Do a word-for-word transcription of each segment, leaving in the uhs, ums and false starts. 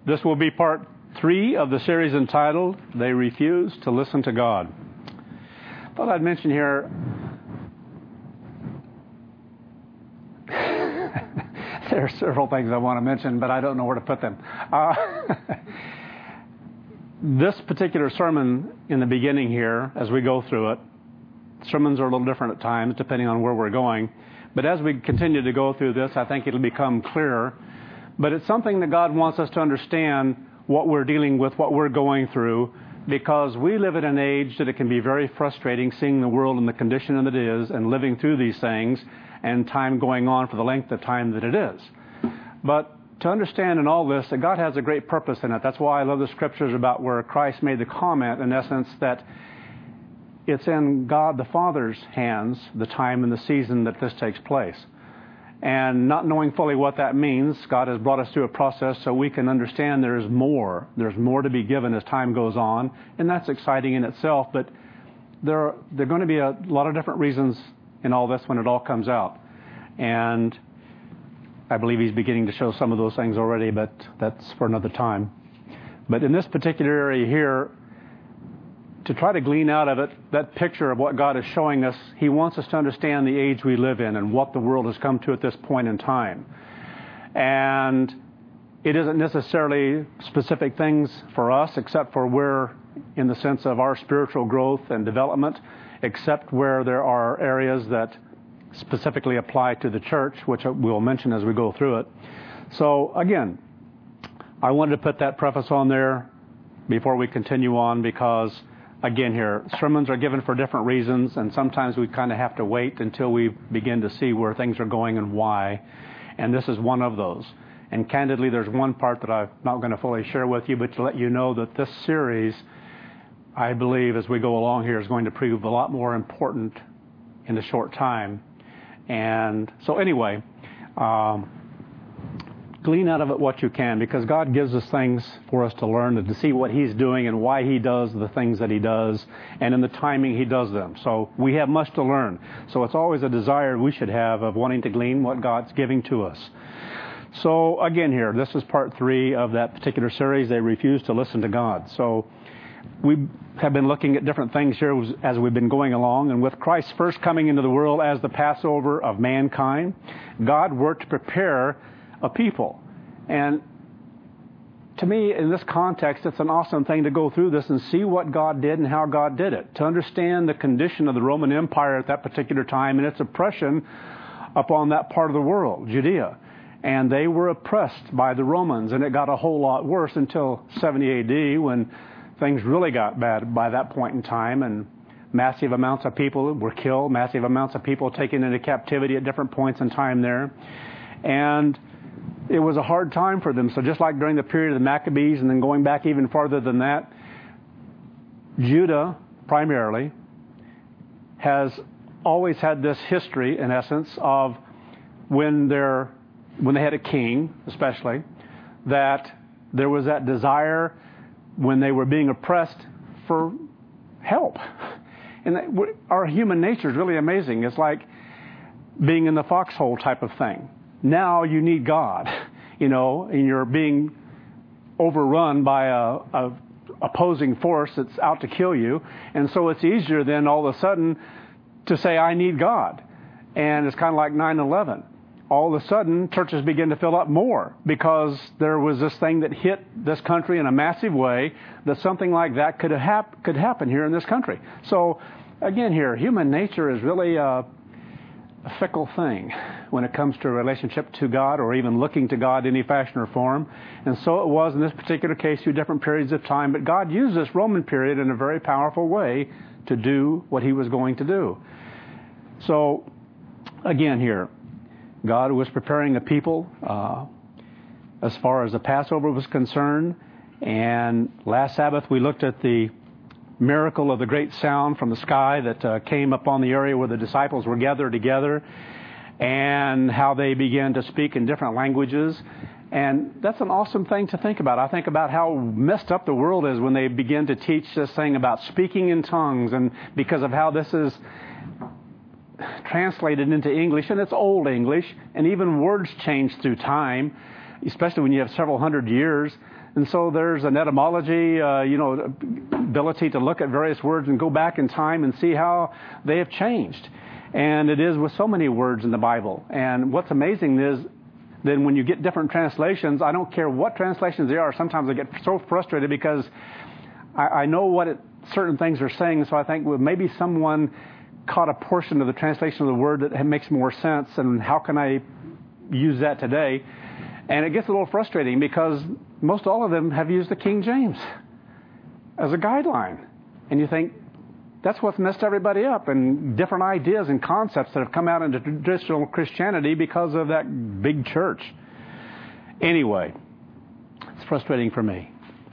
This will be part three of the series entitled, They Refuse to Listen to God. Thought I'd mention here, there are several things I want to mention, but I don't know where to put them. Uh, this particular sermon in the beginning here, as we go through it, sermons are a little different at times depending on where we're going. But as we continue to go through this, I think it'll become clearer. But it's something that God wants us to understand what we're dealing with, what we're going through, because we live in an age that it can be very frustrating seeing the world in the condition that it is and living through these things and time going on for the length of time that it is. But to understand in all this that God has a great purpose in it. That's why I love the scriptures about where Christ made the comment, in essence, that it's in God the Father's hands, the time and the season that this takes place. And not knowing fully what that means, God has brought us through a process so we can understand there's more. There's more to be given as time goes on. And that's exciting in itself. But there are, there are going to be a lot of different reasons in all this when it all comes out. And I believe He's beginning to show some of those things already, but that's for another time. But in this particular area here, to try to glean out of it that picture of what God is showing us, He wants us to understand the age we live in and what the world has come to at this point in time. And it isn't necessarily specific things for us, except for where, in the sense of our spiritual growth and development, except where there are areas that specifically apply to the church, which we'll mention as we go through it. So, again, I wanted to put that preface on there before we continue on, because again here, sermons are given for different reasons, and sometimes we kind of have to wait until we begin to see where things are going and why. And this is one of those. And candidly, there's one part that I'm not going to fully share with you, but to let you know that this series, I believe, as we go along here, is going to prove a lot more important in a short time. And so anyway, um, glean out of it what you can, because God gives us things for us to learn and to see what He's doing and why He does the things that He does and in the timing He does them. So we have much to learn. So it's always a desire we should have of wanting to glean what God's giving to us. So again here, this is part three of that particular series, They Refuse to Listen to God. So we have been looking at different things here as we've been going along. And with Christ first coming into the world as the Passover of mankind, God worked to prepare a people. And to me, in this context, it's an awesome thing to go through this and see what God did and how God did it, to understand the condition of the Roman Empire at that particular time and its oppression upon that part of the world, Judea. And they were oppressed by the Romans, and it got a whole lot worse until seventy A D, when things really got bad by that point in time, and massive amounts of people were killed, massive amounts of people taken into captivity at different points in time there. And it was a hard time for them. So just like during the period of the Maccabees and then going back even farther than that, Judah primarily has always had this history, in essence, of when they're, when they had a king, especially, that there was that desire when they were being oppressed for help. And that, our human nature is really amazing. It's like being in the foxhole type of thing. Now you need God, you know, and you're being overrun by a, a opposing force that's out to kill you. And so it's easier then all of a sudden to say, I need God. And it's kind of like nine eleven. All of a sudden, churches begin to fill up more because there was this thing that hit this country in a massive way, that something like that could, hap- could happen here in this country. So, again here, human nature is really a, a fickle thing when it comes to a relationship to God or even looking to God in any fashion or form. And so it was in this particular case through different periods of time. But God used this Roman period in a very powerful way to do what He was going to do. So, again here, God was preparing a people uh, as far as the Passover was concerned. And last Sabbath we looked at the miracle of the great sound from the sky that uh, came upon the area where the disciples were gathered together, and how they began to speak in different languages. And that's an awesome thing to think about. I think about how messed up the world is when they begin to teach this thing about speaking in tongues, and because of how this is translated into English, and it's old English, and even words change through time, especially when you have several hundred years. And so there's an etymology, uh, you know, ability to look at various words and go back in time and see how they have changed. And it is with so many words in the Bible. And what's amazing is then when you get different translations, I don't care what translations they are, sometimes I get so frustrated because I, I know what it, certain things are saying, so I think, well, maybe someone caught a portion of the translation of the word that makes more sense, and how can I use that today? And it gets a little frustrating because most all of them have used the King James as a guideline. And you think, that's what's messed everybody up, and different ideas and concepts that have come out into traditional Christianity because of that big church. Anyway, it's frustrating for me.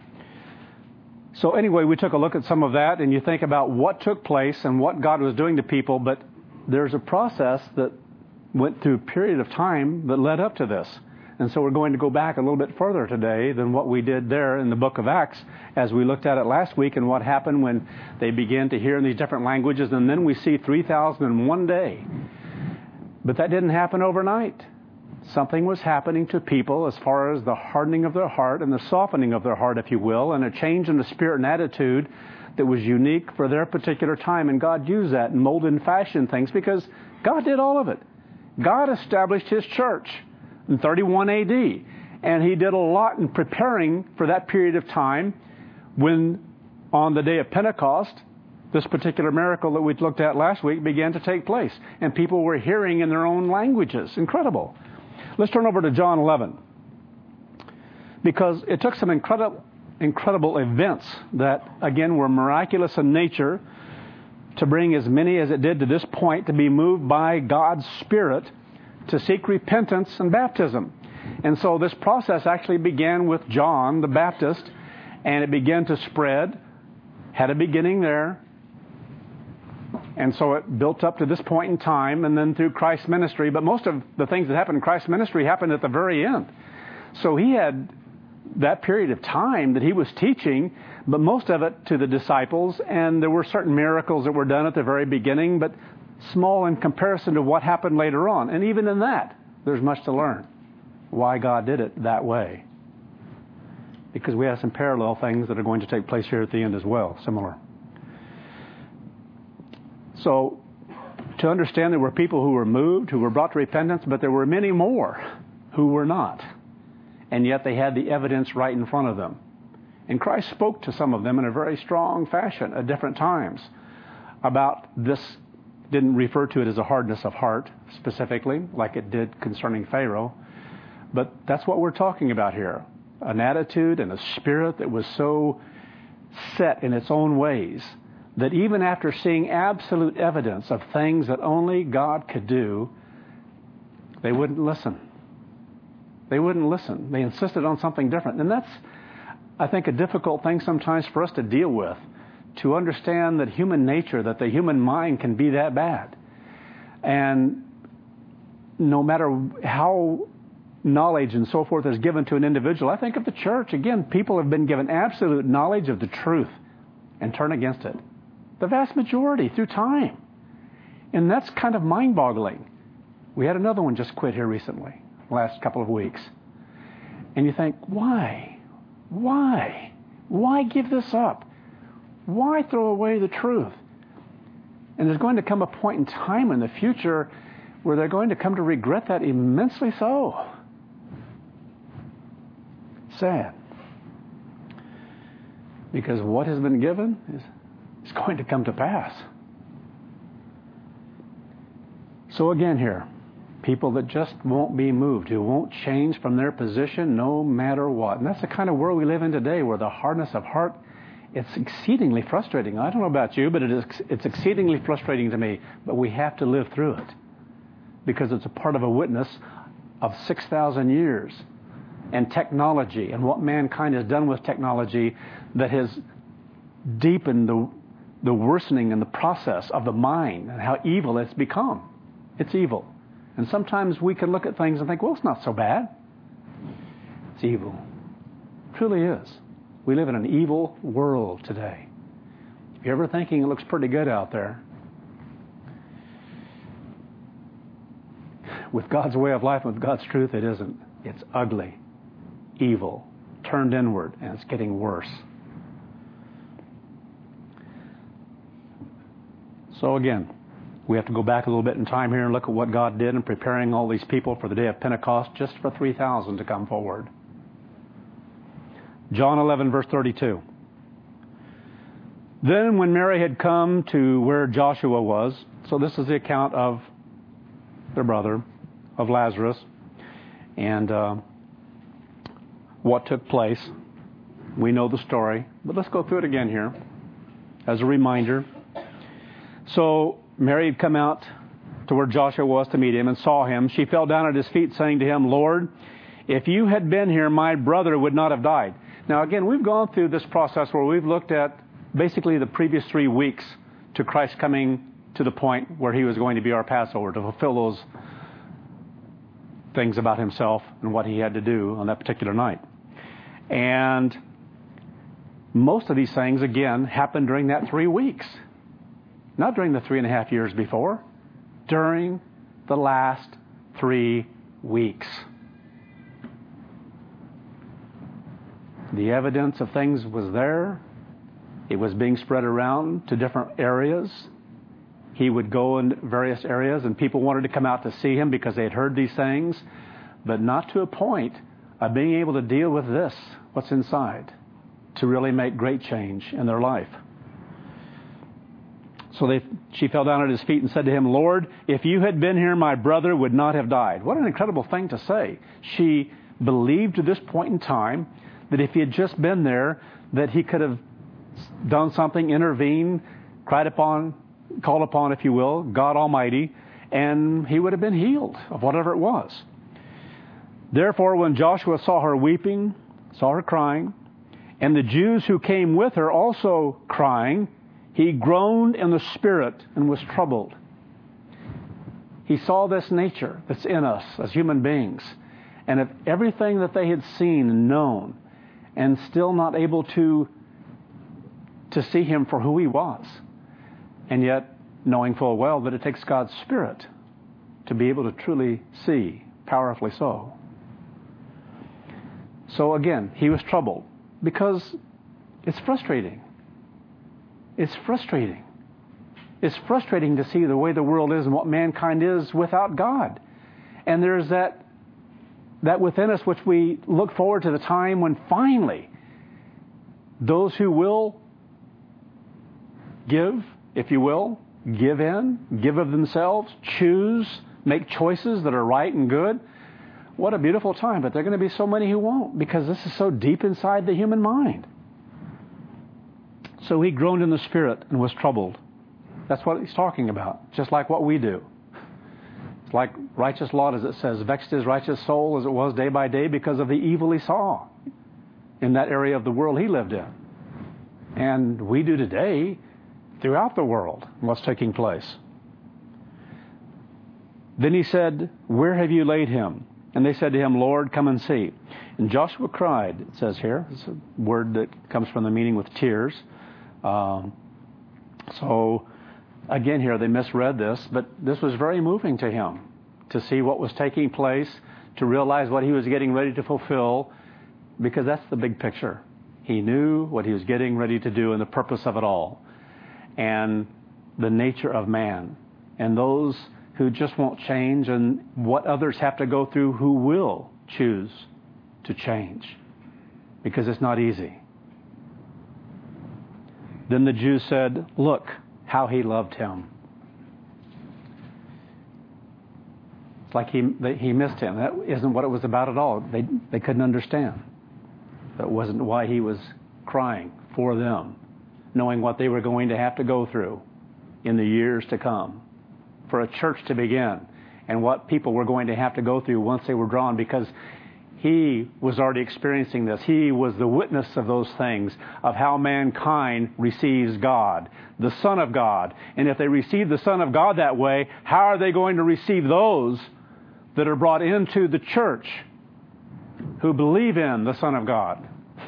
So anyway, we took a look at some of that, and you think about what took place and what God was doing to people, but there's a process that went through a period of time that led up to this. And so we're going to go back a little bit further today than what we did there in the book of Acts, as we looked at it last week and what happened when they began to hear in these different languages. And then we see three thousand in one day. But that didn't happen overnight. Something was happening to people as far as the hardening of their heart and the softening of their heart, if you will, and a change in the spirit and attitude that was unique for their particular time. And God used that and molded and fashioned things because God did all of it. God established His church in thirty-one A D. And He did a lot in preparing for that period of time when, on the day of Pentecost, this particular miracle that we looked at last week began to take place. And people were hearing in their own languages. Incredible. Let's turn over to John eleven. Because it took some incredible, incredible events that, again, were miraculous in nature to bring as many as it did to this point to be moved by God's Spirit to seek repentance and baptism. And so this process actually began with John the Baptist, and it began to spread, had a beginning there, and so it built up to this point in time, and then through Christ's ministry. But most of the things that happened in Christ's ministry happened at the very end. So He had that period of time that He was teaching, but most of it to the disciples, and there were certain miracles that were done at the very beginning, but small in comparison to what happened later on. And even in that, there's much to learn. Why God did it that way. Because we have some parallel things that are going to take place here at the end as well, similar. So, to understand there were people who were moved, who were brought to repentance, but there were many more who were not. And yet they had the evidence right in front of them. And Christ spoke to some of them in a very strong fashion at different times about this. Didn't refer to it as a hardness of heart specifically, like it did concerning Pharaoh. But that's what we're talking about here. An attitude and a spirit that was so set in its own ways that even after seeing absolute evidence of things that only God could do, they wouldn't listen. They wouldn't listen. They insisted on something different. And that's, I think, a difficult thing sometimes for us to deal with. To understand that human nature, that the human mind can be that bad. And no matter how knowledge and so forth is given to an individual, I think of the church, again, people have been given absolute knowledge of the truth and turn against it. The vast majority through time. And that's kind of mind-boggling. We had another one just quit here recently, last couple of weeks. And you think, why? Why? Why give this up? Why throw away the truth? And there's going to come a point in time in the future where they're going to come to regret that immensely so. Sad. Because what has been given is, is going to come to pass. So again here, people that just won't be moved, who won't change from their position no matter what. And that's the kind of world we live in today, where the hardness of heart, it's exceedingly frustrating. I don't know about you, but it is, it's exceedingly frustrating to me. But we have to live through it because it's a part of a witness of six thousand years and technology and what mankind has done with technology that has deepened the, the worsening and the process of the mind and how evil it's become. It's evil. And sometimes we can look at things and think, well, it's not so bad. It's evil. It truly is. We live in an evil world today. If you're ever thinking it looks pretty good out there, with God's way of life and with God's truth, it isn't. It's ugly, evil, turned inward, and it's getting worse. So again, we have to go back a little bit in time here and look at what God did in preparing all these people for the day of Pentecost, just for three thousand to come forward. John eleven, verse thirty-two. Then when Mary had come to where Joshua was, so this is the account of their brother, of Lazarus, and uh, what took place. We know the story, but let's go through it again here as a reminder. So Mary had come out to where Joshua was to meet him and saw him. She fell down at his feet, saying to him, Lord, if you had been here, my brother would not have died. Now again, we've gone through this process where we've looked at basically the previous three weeks to Christ coming to the point where he was going to be our Passover, to fulfill those things about himself and what he had to do on that particular night. And most of these things, again, happened during that three weeks. Not during the three and a half years before. During the last three weeks. The evidence of things was there. It was being spread around to different areas. He would go in various areas, and people wanted to come out to see him because they had heard these things, but not to a point of being able to deal with this, what's inside, to really make great change in their life. So they, she fell down at his feet and said to him, Lord, if you had been here, my brother would not have died. What an incredible thing to say. She believed to this point in time that if he had just been there, that he could have done something, intervened, cried upon, called upon, if you will, God Almighty, and he would have been healed of whatever it was. Therefore, when Joshua saw her weeping, saw her crying, and the Jews who came with her also crying, he groaned in the spirit and was troubled. He saw this nature that's in us as human beings, and of everything that they had seen and known, and still not able to, to see him for who he was. And yet, knowing full well that it takes God's Spirit to be able to truly see, powerfully so. So again, he was troubled because it's frustrating. It's frustrating. It's frustrating to see the way the world is and what mankind is without God. And there's that, that within us which we look forward to the time when finally those who will give, if you will, give in, give of themselves, choose, make choices that are right and good. What a beautiful time. But there are going to be so many who won't, because this is so deep inside the human mind. So he groaned in the spirit and was troubled. That's what he's talking about, just like what we do. It's like righteous Lot, as it says, vexed his righteous soul as it was day by day because of the evil he saw in that area of the world he lived in. And we do today throughout the world what's taking place. Then he said, where have you laid him? And they said to him, Lord, come and see. And Joshua cried, it says here. It's a word that comes from the meaning with tears. Um, so, again here, they misread this, but this was very moving to him to see what was taking place, to realize what he was getting ready to fulfill, because that's the big picture. He knew what he was getting ready to do and the purpose of it all, and the nature of man, and those who just won't change, and what others have to go through who will choose to change, because it's not easy. Then the Jews said, look how he loved him. It's like he he missed him. That isn't what it was about at all. They they couldn't understand. That wasn't why he was crying for them, knowing what they were going to have to go through in the years to come, for a church to begin, and what people were going to have to go through once they were drawn, because he was already experiencing this. He was the witness of those things, of how mankind receives God, the Son of God. And if they receive the Son of God that way, how are they going to receive those that are brought into the church who believe in the Son of God?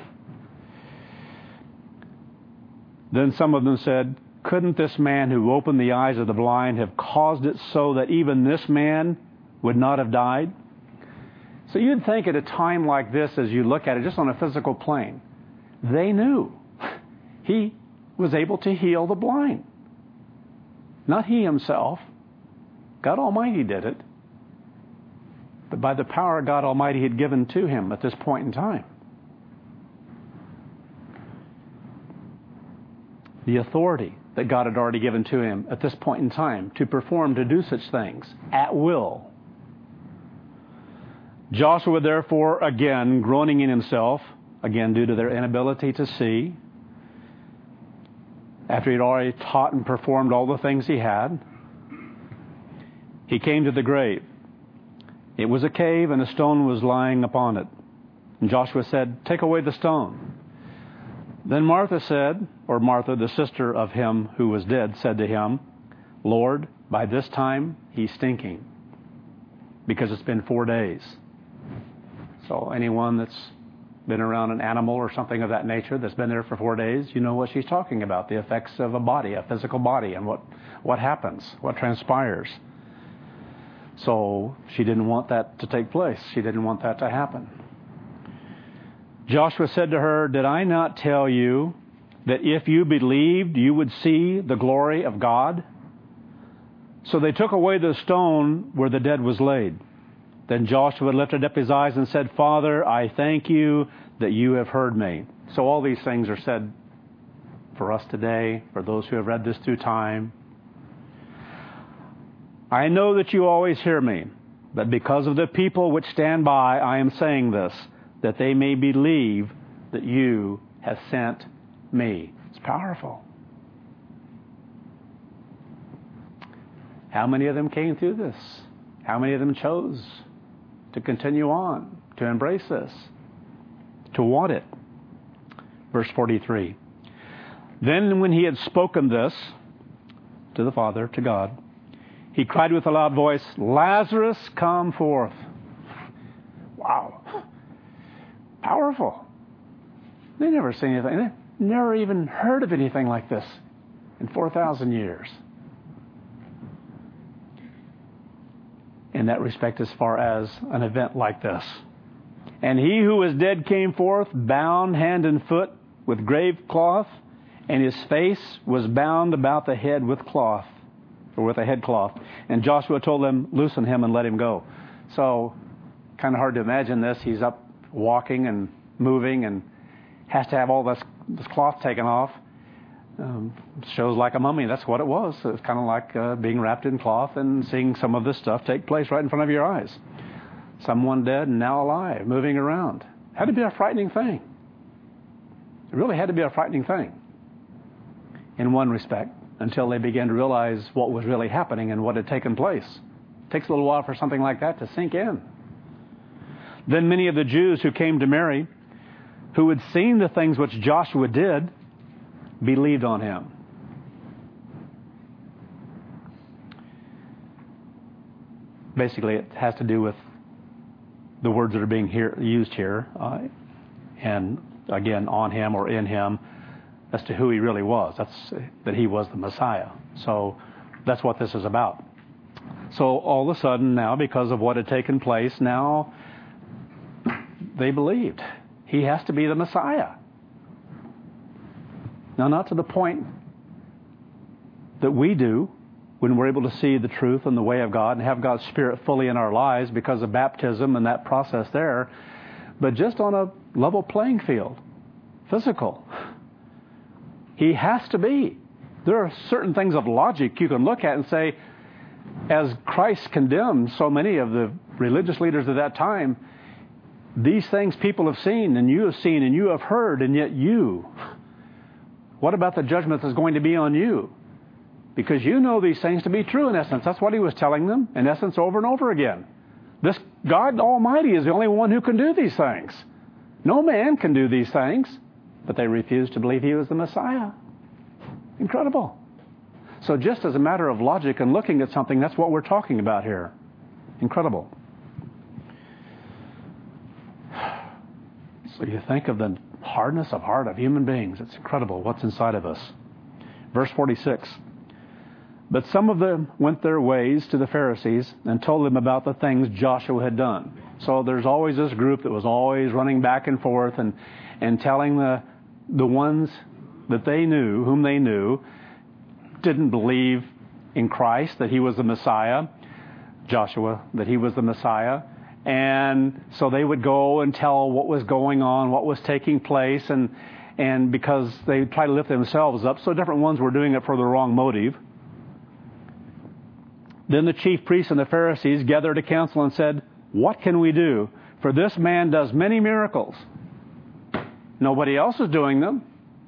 Then some of them said, couldn't this man who opened the eyes of the blind have caused it so that even this man would not have died? So you'd think at a time like this, as you look at it, just on a physical plane, they knew he was able to heal the blind. Not he himself. God Almighty did it. But by the power God Almighty had given to him at this point in time. The authority that God had already given to him at this point in time to perform, to do such things at will. Joshua, therefore, again, groaning in himself, again due to their inability to see, after he'd already taught and performed all the things he had, he came to the grave. It was a cave, and a stone was lying upon it. And Joshua said, "Take away the stone." Then Martha said, or Martha, the sister of him who was dead, said to him, "Lord, by this time he's stinking, because it's been four days." So anyone that's been around an animal or something of that nature that's been there for four days, you know what she's talking about, the effects of a body, a physical body, and what, what happens, what transpires. So she didn't want that to take place. She didn't want that to happen. Joshua said to her, "Did I not tell you that if you believed, you would see the glory of God?" So they took away the stone where the dead was laid. Then Joshua lifted up his eyes and said, "Father, I thank you that you have heard me." So all these things are said for us today, for those who have read this through time. "I know that you always hear me, but because of the people which stand by, I am saying this, that they may believe that you have sent me." It's powerful. How many of them came through this? How many of them chose to continue on, to embrace this, to want it? Verse forty-three. Then when he had spoken this to the Father, to God, he cried with a loud voice, "Lazarus, come forth." Wow. Powerful. They never seen anything. They never even heard of anything like this in four thousand years. In that respect, as far as an event like this. "And he who was dead came forth, bound hand and foot with grave cloth, and his face was bound about the head with cloth, or with a headcloth. And Joshua told them, 'Loosen him and let him go.'" So, kind of hard to imagine this. He's up walking and moving and has to have all this, this cloth taken off. Um, shows like a mummy. That's what it was. It's kind of like uh, being wrapped in cloth and seeing some of this stuff take place right in front of your eyes. Someone dead and now alive, moving around. Had to be a frightening thing. It really had to be a frightening thing in one respect, until they began to realize what was really happening and what had taken place. It takes a little while for something like that to sink in. Then many of the Jews who came to Mary, who had seen the things which Joshua did, believed on him. Basically, it has to do with the words that are being here, used here, uh, and again, on him or in him, as to who he really was. That's that he was the Messiah. So that's what this is about. So all of a sudden now, because of what had taken place, now they believed he has to be the Messiah. Now, not to the point that we do when we're able to see the truth and the way of God and have God's Spirit fully in our lives because of baptism and that process there, but just on a level playing field, physical. He has to be. There are certain things of logic you can look at and say, as Christ condemned so many of the religious leaders of that time, these things people have seen and you have seen and you have heard, and yet you, what about the judgment that's going to be on you? Because you know these things to be true in essence. That's what he was telling them in essence over and over again. This God Almighty is the only one who can do these things. No man can do these things. But they refused to believe he was the Messiah. Incredible. So just as a matter of logic and looking at something, that's what we're talking about here. Incredible. So you think of the hardness of heart of human beings. It's incredible what's inside of us. Verse forty-six. But some of them went their ways to the Pharisees and told them about the things Joshua had done. So there's always this group that was always running back and forth and, and telling the, the ones that they knew, whom they knew, didn't believe in Christ, that he was the Messiah, Joshua, that he was the Messiah. And so they would go and tell what was going on, what was taking place, and and because they try to lift themselves up, so different ones were doing it for the wrong motive. Then the chief priests and the Pharisees gathered a council and said, "What can we do? For this man does many miracles. Nobody else is doing them,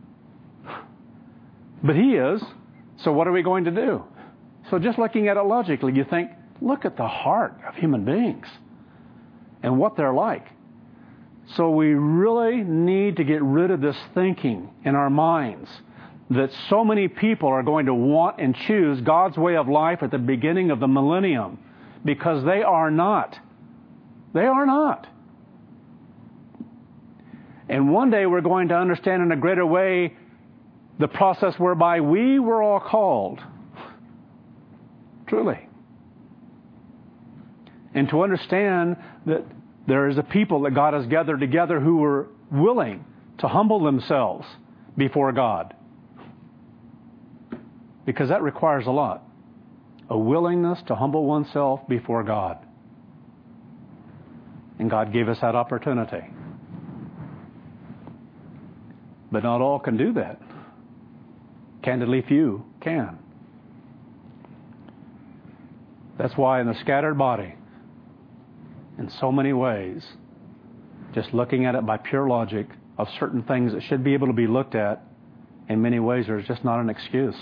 but he is. So what are we going to do?" So just looking at it logically, you think, look at the heart of human beings and what they're like. So we really need to get rid of this thinking in our minds that so many people are going to want and choose God's way of life at the beginning of the millennium, because they are not. They are not. And one day we're going to understand in a greater way the process whereby we were all called. Truly. And to understand that there is a people that God has gathered together who were willing to humble themselves before God. Because that requires a lot. A willingness to humble oneself before God. And God gave us that opportunity. But not all can do that. Candidly, few can. That's why in the scattered body, in so many ways, just looking at it by pure logic of certain things that should be able to be looked at, in many ways there's just not an excuse.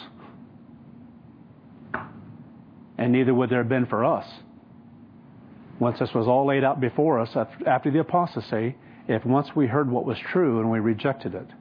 And neither would there have been for us. Once this was all laid out before us after the apostasy, if once we heard what was true and we rejected it,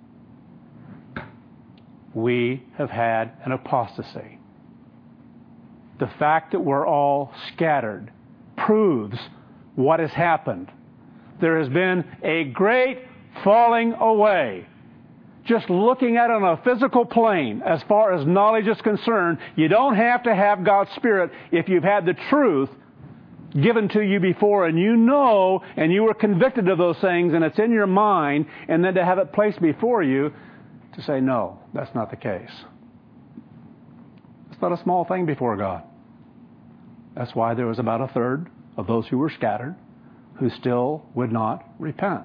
we have had an apostasy. The fact that we're all scattered proves what has happened. There has been a great falling away. Just looking at it on a physical plane, as far as knowledge is concerned, you don't have to have God's Spirit if you've had the truth given to you before and you know and you were convicted of those things and it's in your mind, and then to have it placed before you to say, no, that's not the case. It's not a small thing before God. That's why there was about a third of those who were scattered who still would not repent.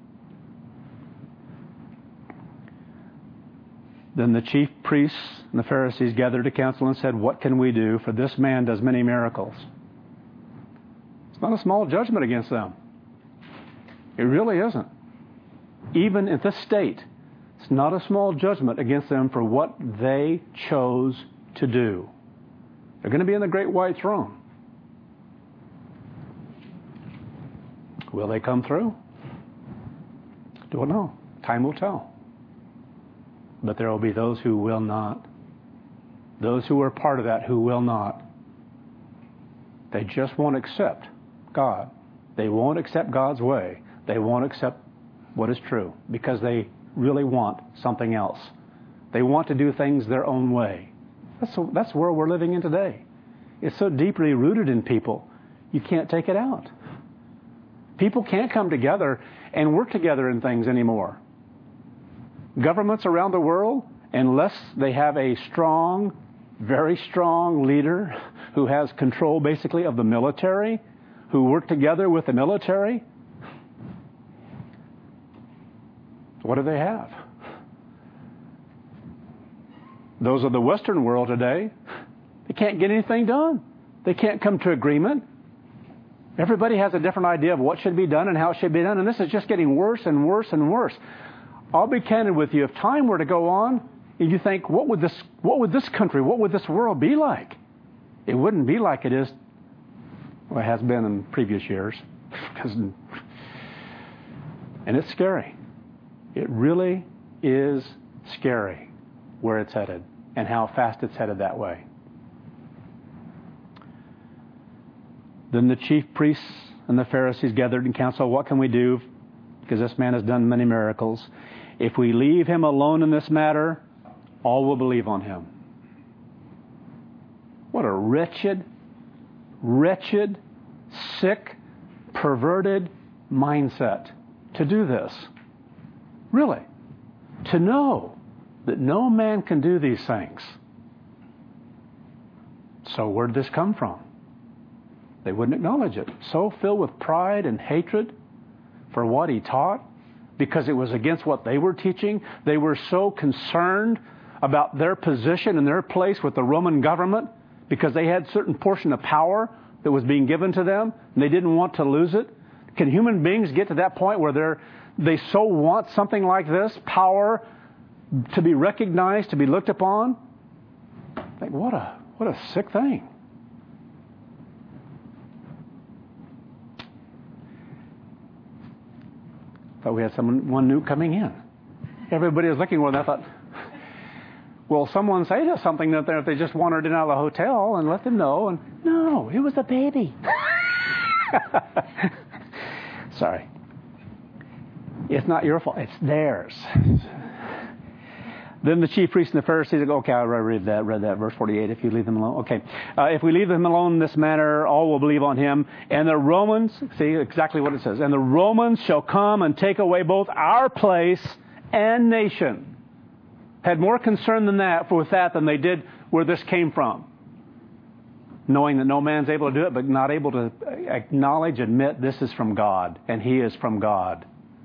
Then the chief priests and the Pharisees gathered a council and said, "What can we do? For this man does many miracles." It's not a small judgment against them. It really isn't. Even at this state, it's not a small judgment against them for what they chose to do. They're going to be in the great white throne. Will they come through? Don't know. Time will tell. But there will be those who will not. Those who are part of that who will not. They just won't accept God. They won't accept God's way. They won't accept what is true because they really want something else. They want to do things their own way. That's, that's where we're living in today. It's so deeply rooted in people, you can't take it out. People can't come together and work together in things anymore. Governments around the world, unless they have a strong, very strong leader who has control basically of the military, who work together with the military, what do they have? Those of the Western world today, they can't get anything done. They can't come to agreement. Everybody has a different idea of what should be done and how it should be done, and this is just getting worse and worse and worse. I'll be candid with you. If time were to go on, and you think, what would this, what would this country, what would this world be like? It wouldn't be like it is, well, it has been in previous years. And it's scary. It really is scary where it's headed and how fast it's headed that way. Then the chief priests and the Pharisees gathered in council. What can we do? Because this man has done many miracles. If we leave him alone in this matter, all will believe on him. What a wretched, wretched, sick, perverted mindset to do this. Really. To know that no man can do these things. So where did this come from? They wouldn't acknowledge it. So filled with pride and hatred for what he taught, because it was against what they were teaching. They were so concerned about their position and their place with the Roman government because they had a certain portion of power that was being given to them, and they didn't want to lose it. Can human beings get to that point where they're, they so want something like this, power to be recognized, to be looked upon? Like, what a what a sick thing. Thought we had someone new coming in. Everybody was looking for them. I thought, will someone say to something that if they just wandered in out of the hotel and let them know? And no, it was a baby. Sorry. It's not your fault. It's theirs. Then the chief priests and the Pharisees go, okay, I read that, read that, verse forty-eight, if you leave them alone. Okay. Uh, if we leave them alone in this manner, all will believe on him. And the Romans, see exactly what it says, and the Romans shall come and take away both our place and nation. Had more concern than that for with that than they did where this came from. Knowing that no man's able to do it, but not able to acknowledge, admit this is from God, and he is from God.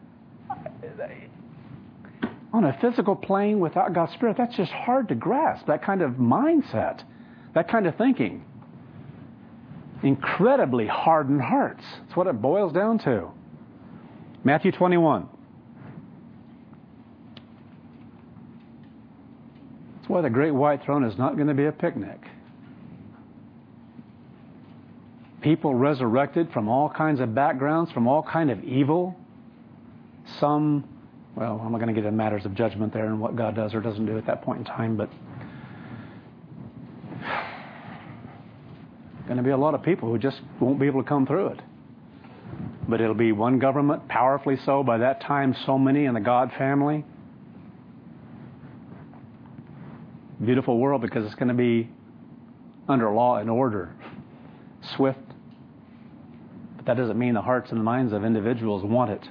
On a physical plane without God's Spirit, that's just hard to grasp, that kind of mindset, that kind of thinking. Incredibly hardened hearts. That's what it boils down to. Matthew twenty-one. That's why the great white throne is not going to be a picnic. People resurrected from all kinds of backgrounds, from all kind of evil. Some, well, I'm not going to get into matters of judgment there and what God does or doesn't do at that point in time, but going to be a lot of people who just won't be able to come through it. But it'll be one government, powerfully so. By that time, so many in the God family. Beautiful world because it's going to be under law and order. Swift. But that doesn't mean the hearts and the minds of individuals want it.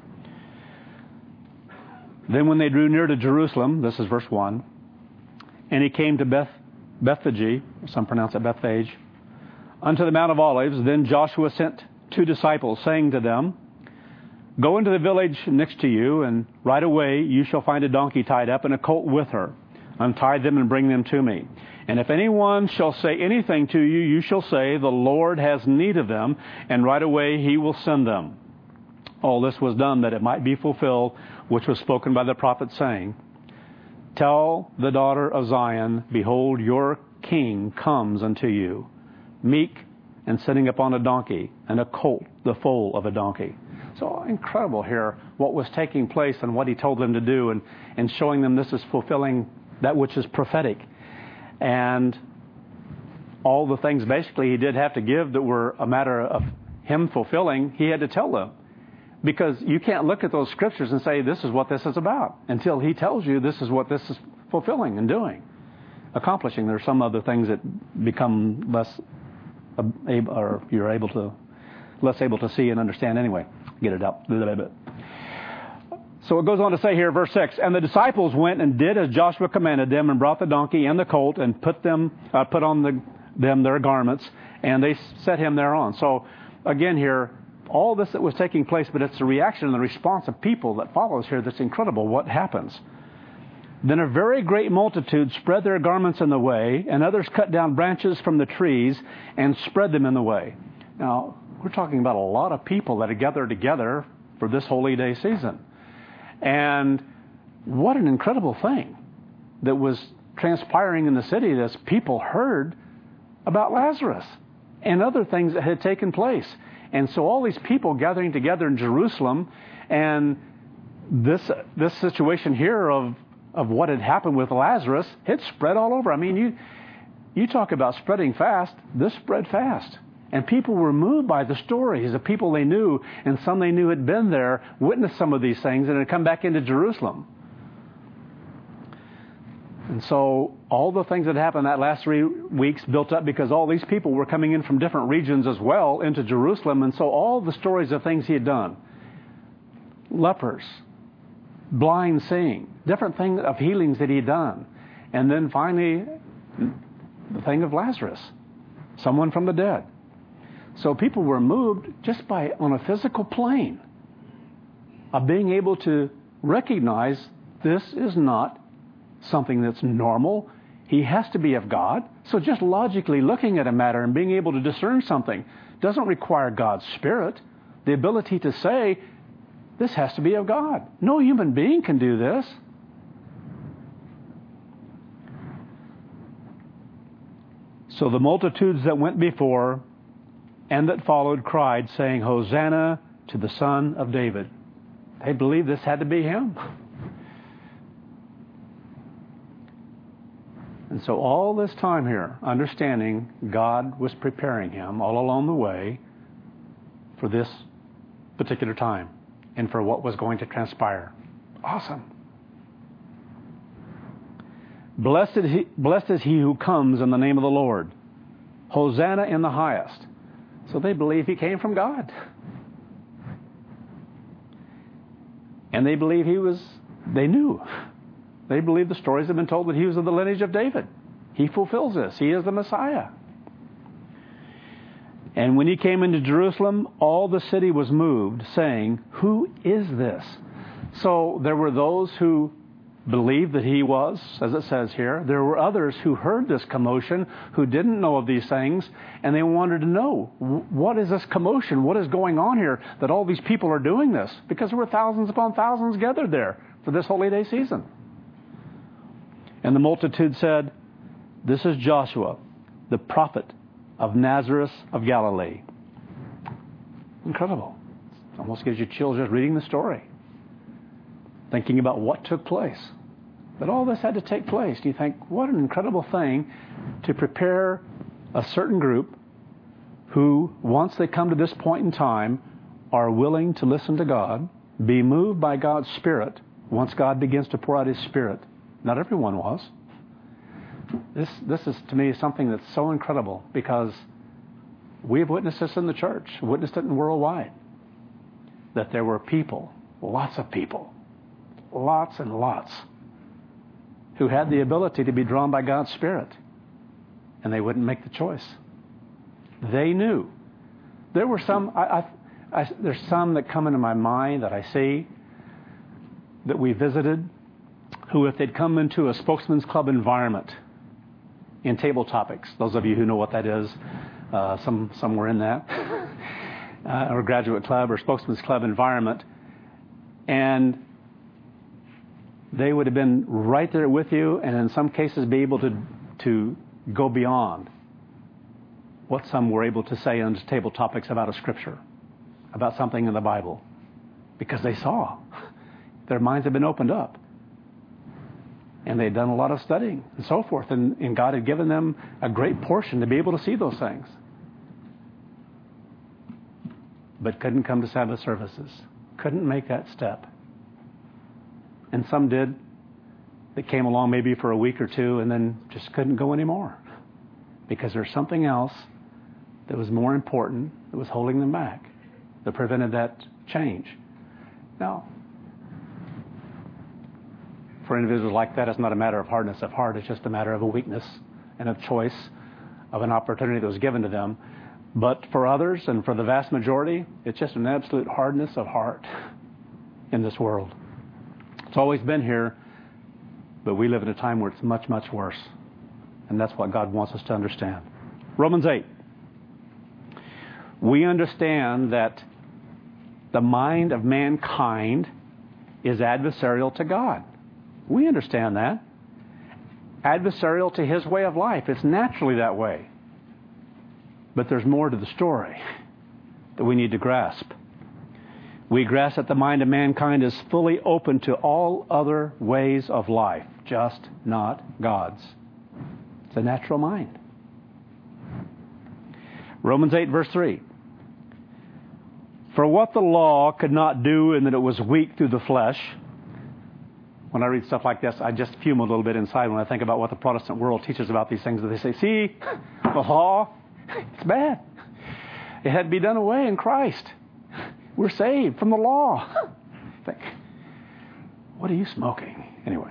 Then when they drew near to Jerusalem, this is verse one, and he came to Beth, Bethphage, some pronounce it Bethphage, unto the Mount of Olives, then Joshua sent two disciples, saying to them, go into the village next to you, and right away you shall find a donkey tied up and a colt with her. Untie them and bring them to me. And if anyone shall say anything to you, you shall say, the Lord has need of them, and right away he will send them. All this was done that it might be fulfilled, which was spoken by the prophet, saying, tell the daughter of Zion, behold, your king comes unto you, meek and sitting upon a donkey, and a colt, the foal of a donkey. So incredible here what was taking place and what he told them to do, and, and showing them this is fulfilling that which is prophetic. And all the things basically he did have to give that were a matter of him fulfilling, he had to tell them. Because you can't look at those scriptures and say, this is what this is about, until he tells you this is what this is fulfilling and doing, accomplishing. There are some other things that become less able, or you're able to, less able to see and understand anyway. Get it up a little bit. So it goes on to say here, verse six, and the disciples went and did as Joshua commanded them, and brought the donkey and the colt, and put them, uh, put on the, them their garments, and they set him thereon. So again here, all this that was taking place, but it's the reaction and the response of people that follows here that's incredible. What happens? Then a very great multitude spread their garments in the way, and others cut down branches from the trees and spread them in the way. Now, we're talking about a lot of people that had gathered together for this holy day season. And what an incredible thing that was transpiring in the city as people heard about Lazarus and other things that had taken place. And so all these people gathering together in Jerusalem, and this this situation here of of what had happened with Lazarus, it spread all over. I mean, you you talk about spreading fast. This spread fast. And people were moved by the stories of people they knew, and some they knew had been there, witnessed some of these things, and had come back into Jerusalem. And so all the things that happened that last three weeks built up because all these people were coming in from different regions as well into Jerusalem. And so all the stories of things he had done, lepers, blind seeing, different things of healings that he had done. And then finally, the thing of Lazarus, someone from the dead. So people were moved just by, on a physical plane, of being able to recognize this is not something that's normal. He has to be of God. So just logically looking at a matter and being able to discern something doesn't require God's Spirit. The ability to say, this has to be of God. No human being can do this. So the multitudes that went before and that followed cried, saying, Hosanna to the Son of David. They believed this had to be him. And so all this time here, understanding God was preparing him all along the way for this particular time and for what was going to transpire. Awesome. Blessed is, he, blessed is he who comes in the name of the Lord. Hosanna in the highest. So they believe he came from God. And they believe he was, they knew. They believe the stories have been told that he was of the lineage of David. He fulfills this. He is the Messiah. And when he came into Jerusalem, all the city was moved, saying, who is this? So there were those who believed that he was, as it says here. There were others who heard this commotion, who didn't know of these things, and they wanted to know, what is this commotion? What is going on here that all these people are doing this? Because there were thousands upon thousands gathered there for this holy day season. And the multitude said, this is Joshua, the prophet of Nazareth of Galilee. Incredible. It almost gives you chills just reading the story. Thinking about what took place. But all this had to take place. You think, what an incredible thing to prepare a certain group who, once they come to this point in time, are willing to listen to God, be moved by God's Spirit, once God begins to pour out His Spirit. Not everyone was. This, this is, to me, something that's so incredible because we've witnessed this in the church, witnessed it in worldwide, that there were people, lots of people, lots and lots, who had the ability to be drawn by God's Spirit, and they wouldn't make the choice. They knew. There were some, I, I, I, there's some that come into my mind that I see that we visited, who if they'd come into a spokesman's club environment in table topics, those of you who know what that is, uh, some some were in that, uh, or graduate club or spokesman's club environment, and they would have been right there with you, and in some cases be able to to go beyond what some were able to say on table topics about a scripture, about something in the Bible, because they saw. Their minds had been opened up. And they'd done a lot of studying and so forth. And, and God had given them a great portion to be able to see those things. But couldn't come to Sabbath services. Couldn't make that step. And some did. That came along maybe for a week or two and then just couldn't go anymore. Because there's something else that was more important that was holding them back. That prevented that change. Now, for individuals like that, it's not a matter of hardness of heart. It's just a matter of a weakness and of choice of an opportunity that was given to them. But for others and for the vast majority, it's just an absolute hardness of heart in this world. It's always been here, but we live in a time where it's much, much worse. And that's what God wants us to understand. Romans eight. We understand that the mind of mankind is adversarial to God. We understand that. Adversarial to His way of life. It's naturally that way. But there's more to the story that we need to grasp. We grasp that the mind of mankind is fully open to all other ways of life, just not God's. It's a natural mind. Romans eight, verse three. For what the law could not do in that it was weak through the flesh, when I read stuff like this, I just fume a little bit inside when I think about what the Protestant world teaches about these things. That they say, see, the law, it's bad. It had to be done away in Christ. We're saved from the law. Think, what are you smoking? Anyway.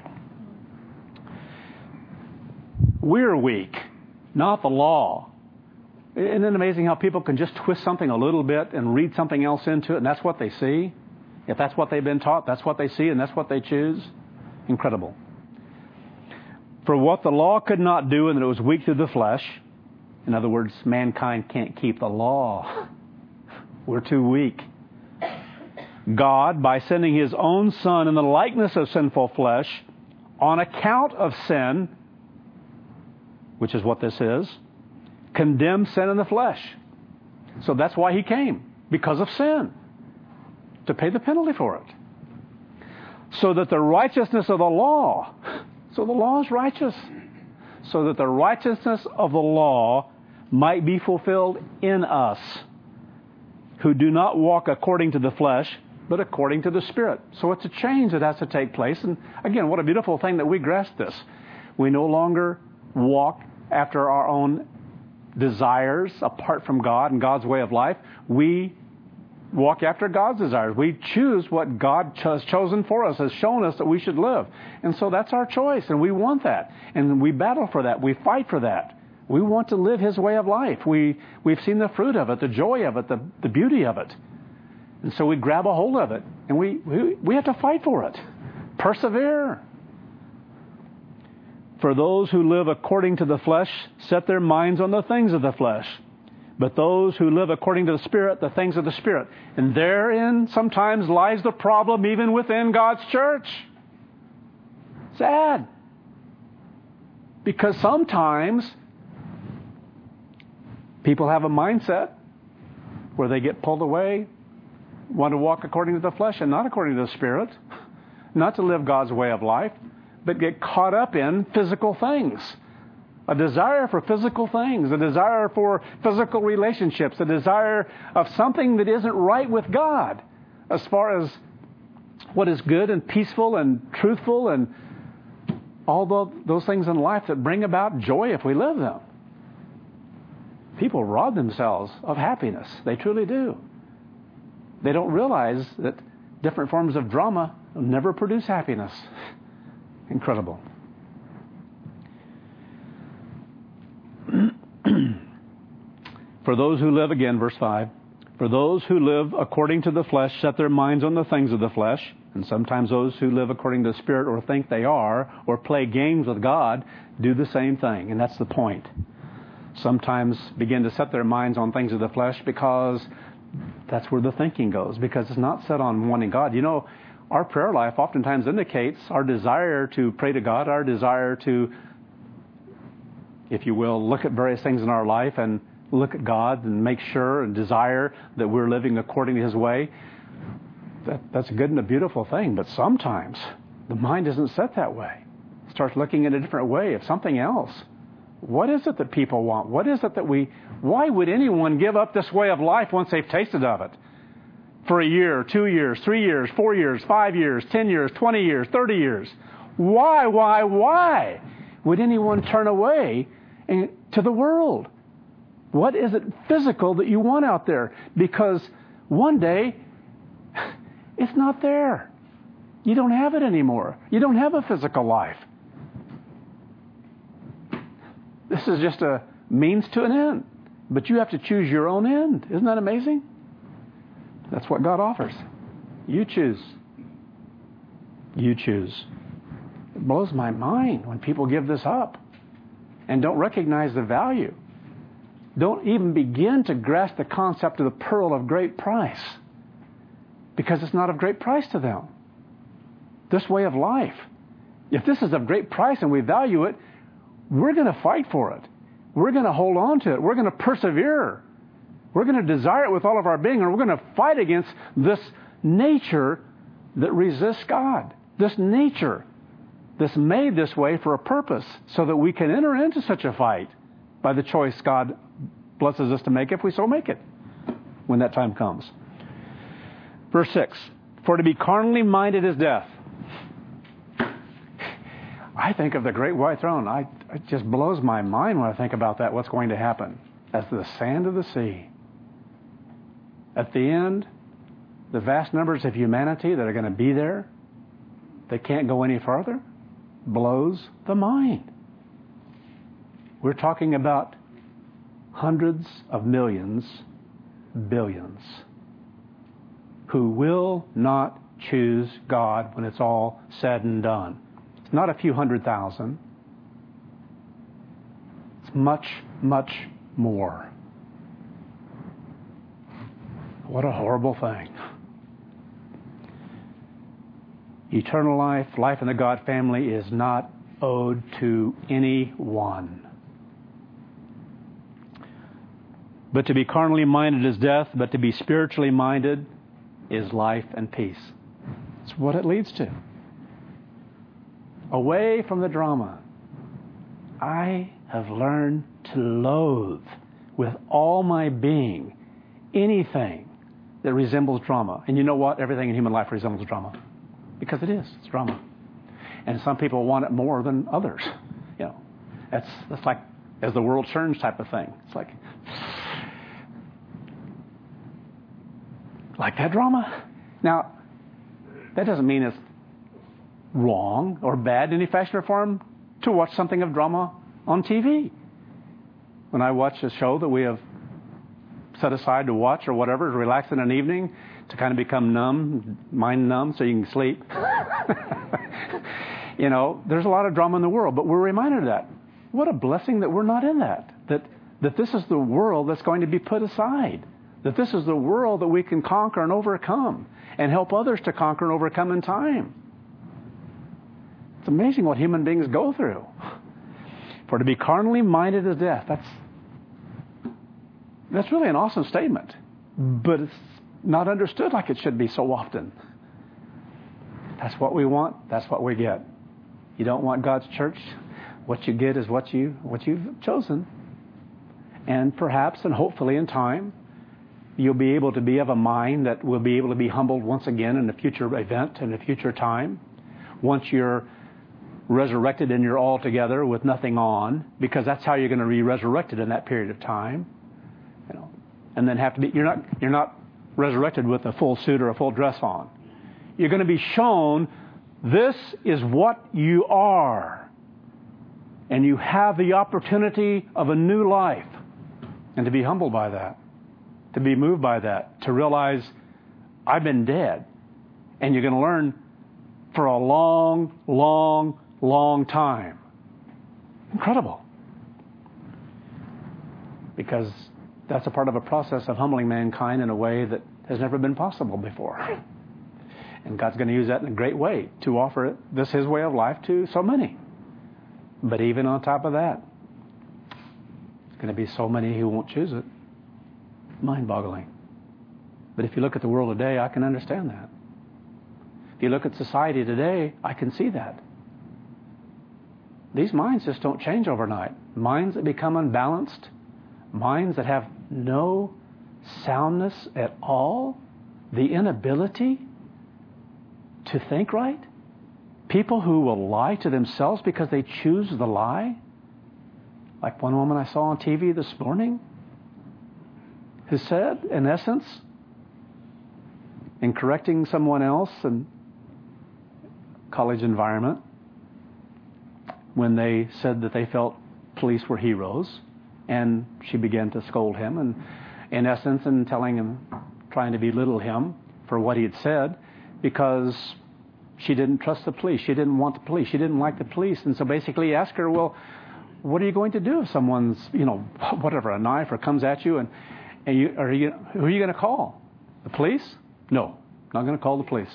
We're weak, not the law. Isn't it amazing how people can just twist something a little bit and read something else into it, and that's what they see? If that's what they've been taught, that's what they see, and that's what they choose? Incredible. For what the law could not do, and that it was weak through the flesh, in other words, mankind can't keep the law. We're too weak. God, by sending His own Son in the likeness of sinful flesh, on account of sin, which is what this is, condemned sin in the flesh. So that's why He came, because of sin, to pay the penalty for it. So that the righteousness of the law, so the law is righteous, so that the righteousness of the law might be fulfilled in us, who do not walk according to the flesh, but according to the Spirit. So it's a change that has to take place. And again, what a beautiful thing that we grasp this. We no longer walk after our own desires apart from God and God's way of life. We walk after God's desires. We choose what God has chosen for us, has shown us that we should live. And so that's our choice, and we want that. And we battle for that. We fight for that. We want to live His way of life. We, we've seen the fruit of it, the joy of it, the, the beauty of it. And so we grab a hold of it, and we, we, we have to fight for it. Persevere. For those who live according to the flesh set their minds on the things of the flesh. But those who live according to the Spirit, the things of the Spirit. And therein sometimes lies the problem even within God's church. Sad. Because sometimes people have a mindset where they get pulled away, want to walk according to the flesh and not according to the Spirit, not to live God's way of life, but get caught up in physical things. A desire for physical things, a desire for physical relationships, a desire of something that isn't right with God as far as what is good and peaceful and truthful and all those things in life that bring about joy if we live them. People rob themselves of happiness. They truly do. They don't realize that different forms of drama never produce happiness. Incredible. For those who live, again, verse five, for those who live according to the flesh set their minds on the things of the flesh, and sometimes those who live according to the Spirit or think they are, or play games with God, do the same thing, and that's the point. Sometimes begin to set their minds on things of the flesh because that's where the thinking goes, because it's not set on wanting God. You know, our prayer life oftentimes indicates our desire to pray to God, our desire to, if you will, look at various things in our life and look at God and make sure and desire that we're living according to His way. That, that's a good and a beautiful thing, but sometimes the mind isn't set that way. It starts looking in a different way of something else. What is it that people want? What is it that we... Why would anyone give up this way of life once they've tasted of it? For a year, two years, three years, four years, five years, ten years, twenty years, thirty years. Why, why, why would anyone turn away and, to the world? What is it physical that you want out there? Because one day, it's not there. You don't have it anymore. You don't have a physical life. This is just a means to an end. But you have to choose your own end. Isn't that amazing? That's what God offers. You choose. You choose. It blows my mind when people give this up and don't recognize the value. Don't even begin to grasp the concept of the pearl of great price, because it's not of great price to them. This way of life. If this is of great price and we value it, we're going to fight for it. We're going to hold on to it. We're going to persevere. We're going to desire it with all of our being, and we're going to fight against this nature that resists God. This nature that's made this way for a purpose, so that we can enter into such a fight by the choice God blesses us to make, if we so make it, when that time comes. Verse six, for to be carnally minded is death. I think of the great white throne. I, it just blows my mind when I think about that, what's going to happen. As the sand of the sea. At the end, the vast numbers of humanity that are going to be there, they can't go any further, blows the mind. We're talking about hundreds of millions, billions, who will not choose God when it's all said and done. It's not a few hundred thousand. It's much, much more. What a horrible thing. Eternal life, life in the God family is not owed to anyone. But to be carnally minded is death, but to be spiritually minded is life and peace. That's what it leads to. Away from the drama. I have learned to loathe with all my being anything that resembles drama. And you know what? Everything in human life resembles drama. Because it is. It's drama. And some people want it more than others. You know, that's, that's like as the world turns type of thing. It's like, like that drama? Now, that doesn't mean it's wrong or bad in any fashion or form to watch something of drama on T V. When I watch a show that we have set aside to watch or whatever, to relax in an evening, to kind of become numb, mind numb, so you can sleep. You know, there's a lot of drama in the world, but we're reminded of that. What a blessing that we're not in that. That, that this is the world that's going to be put aside. That this is the world that we can conquer and overcome and help others to conquer and overcome in time. It's amazing what human beings go through. For to be carnally minded is death. That's that's really an awesome statement. But it's not understood like it should be so often. That's what we want. That's what we get. You don't want God's church. What you get is what, you, what you've chosen. And perhaps and hopefully in time, you'll be able to be of a mind that will be able to be humbled once again in a future event, in a future time. Once you're resurrected and you're all together with nothing on, because that's how you're going to be resurrected in that period of time. You know, and then have to be, you're not, you're not resurrected with a full suit or a full dress on. You're going to be shown this is what you are. And you have the opportunity of a new life. And to be humbled by that. To be moved by that. To realize I've been dead. And you're going to learn for a long, long, long time. Incredible. Because that's a part of a process of humbling mankind in a way that has never been possible before. And God's going to use that in a great way to offer it, this His way of life to so many. But even on top of that, there's going to be so many who won't choose it. Mind-boggling. But if you look at the world today, I can understand that. If you look at society today, I can see that. These minds just don't change overnight. Minds that become unbalanced, minds that have no soundness at all, the inability to think right, people who will lie to themselves because they choose the lie, like one woman I saw on T V this morning, who said, in essence, in correcting someone else in college environment, when they said that they felt police were heroes, and she began to scold him, and in essence, and telling him, trying to belittle him for what he had said, because she didn't trust the police. She didn't want the police. She didn't like the police. And so basically he asked her, well, what are you going to do if someone's, you know, whatever, a knife or comes at you, and, and you, are you, who are you going to call? The police? No, not going to call the police.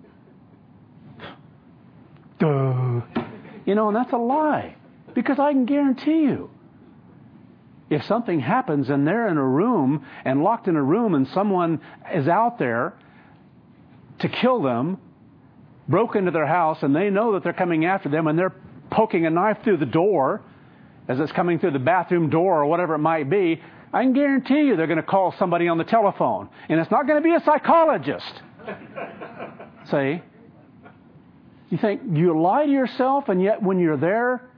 Duh. You know, and that's a lie. Because I can guarantee you, if something happens and they're in a room and locked in a room and someone is out there to kill them, broke into their house, and they know that they're coming after them, and they're poking a knife through the door as it's coming through the bathroom door or whatever it might be, I can guarantee you they're going to call somebody on the telephone. And it's not going to be a psychologist. See? You think you lie to yourself, and yet when you're there,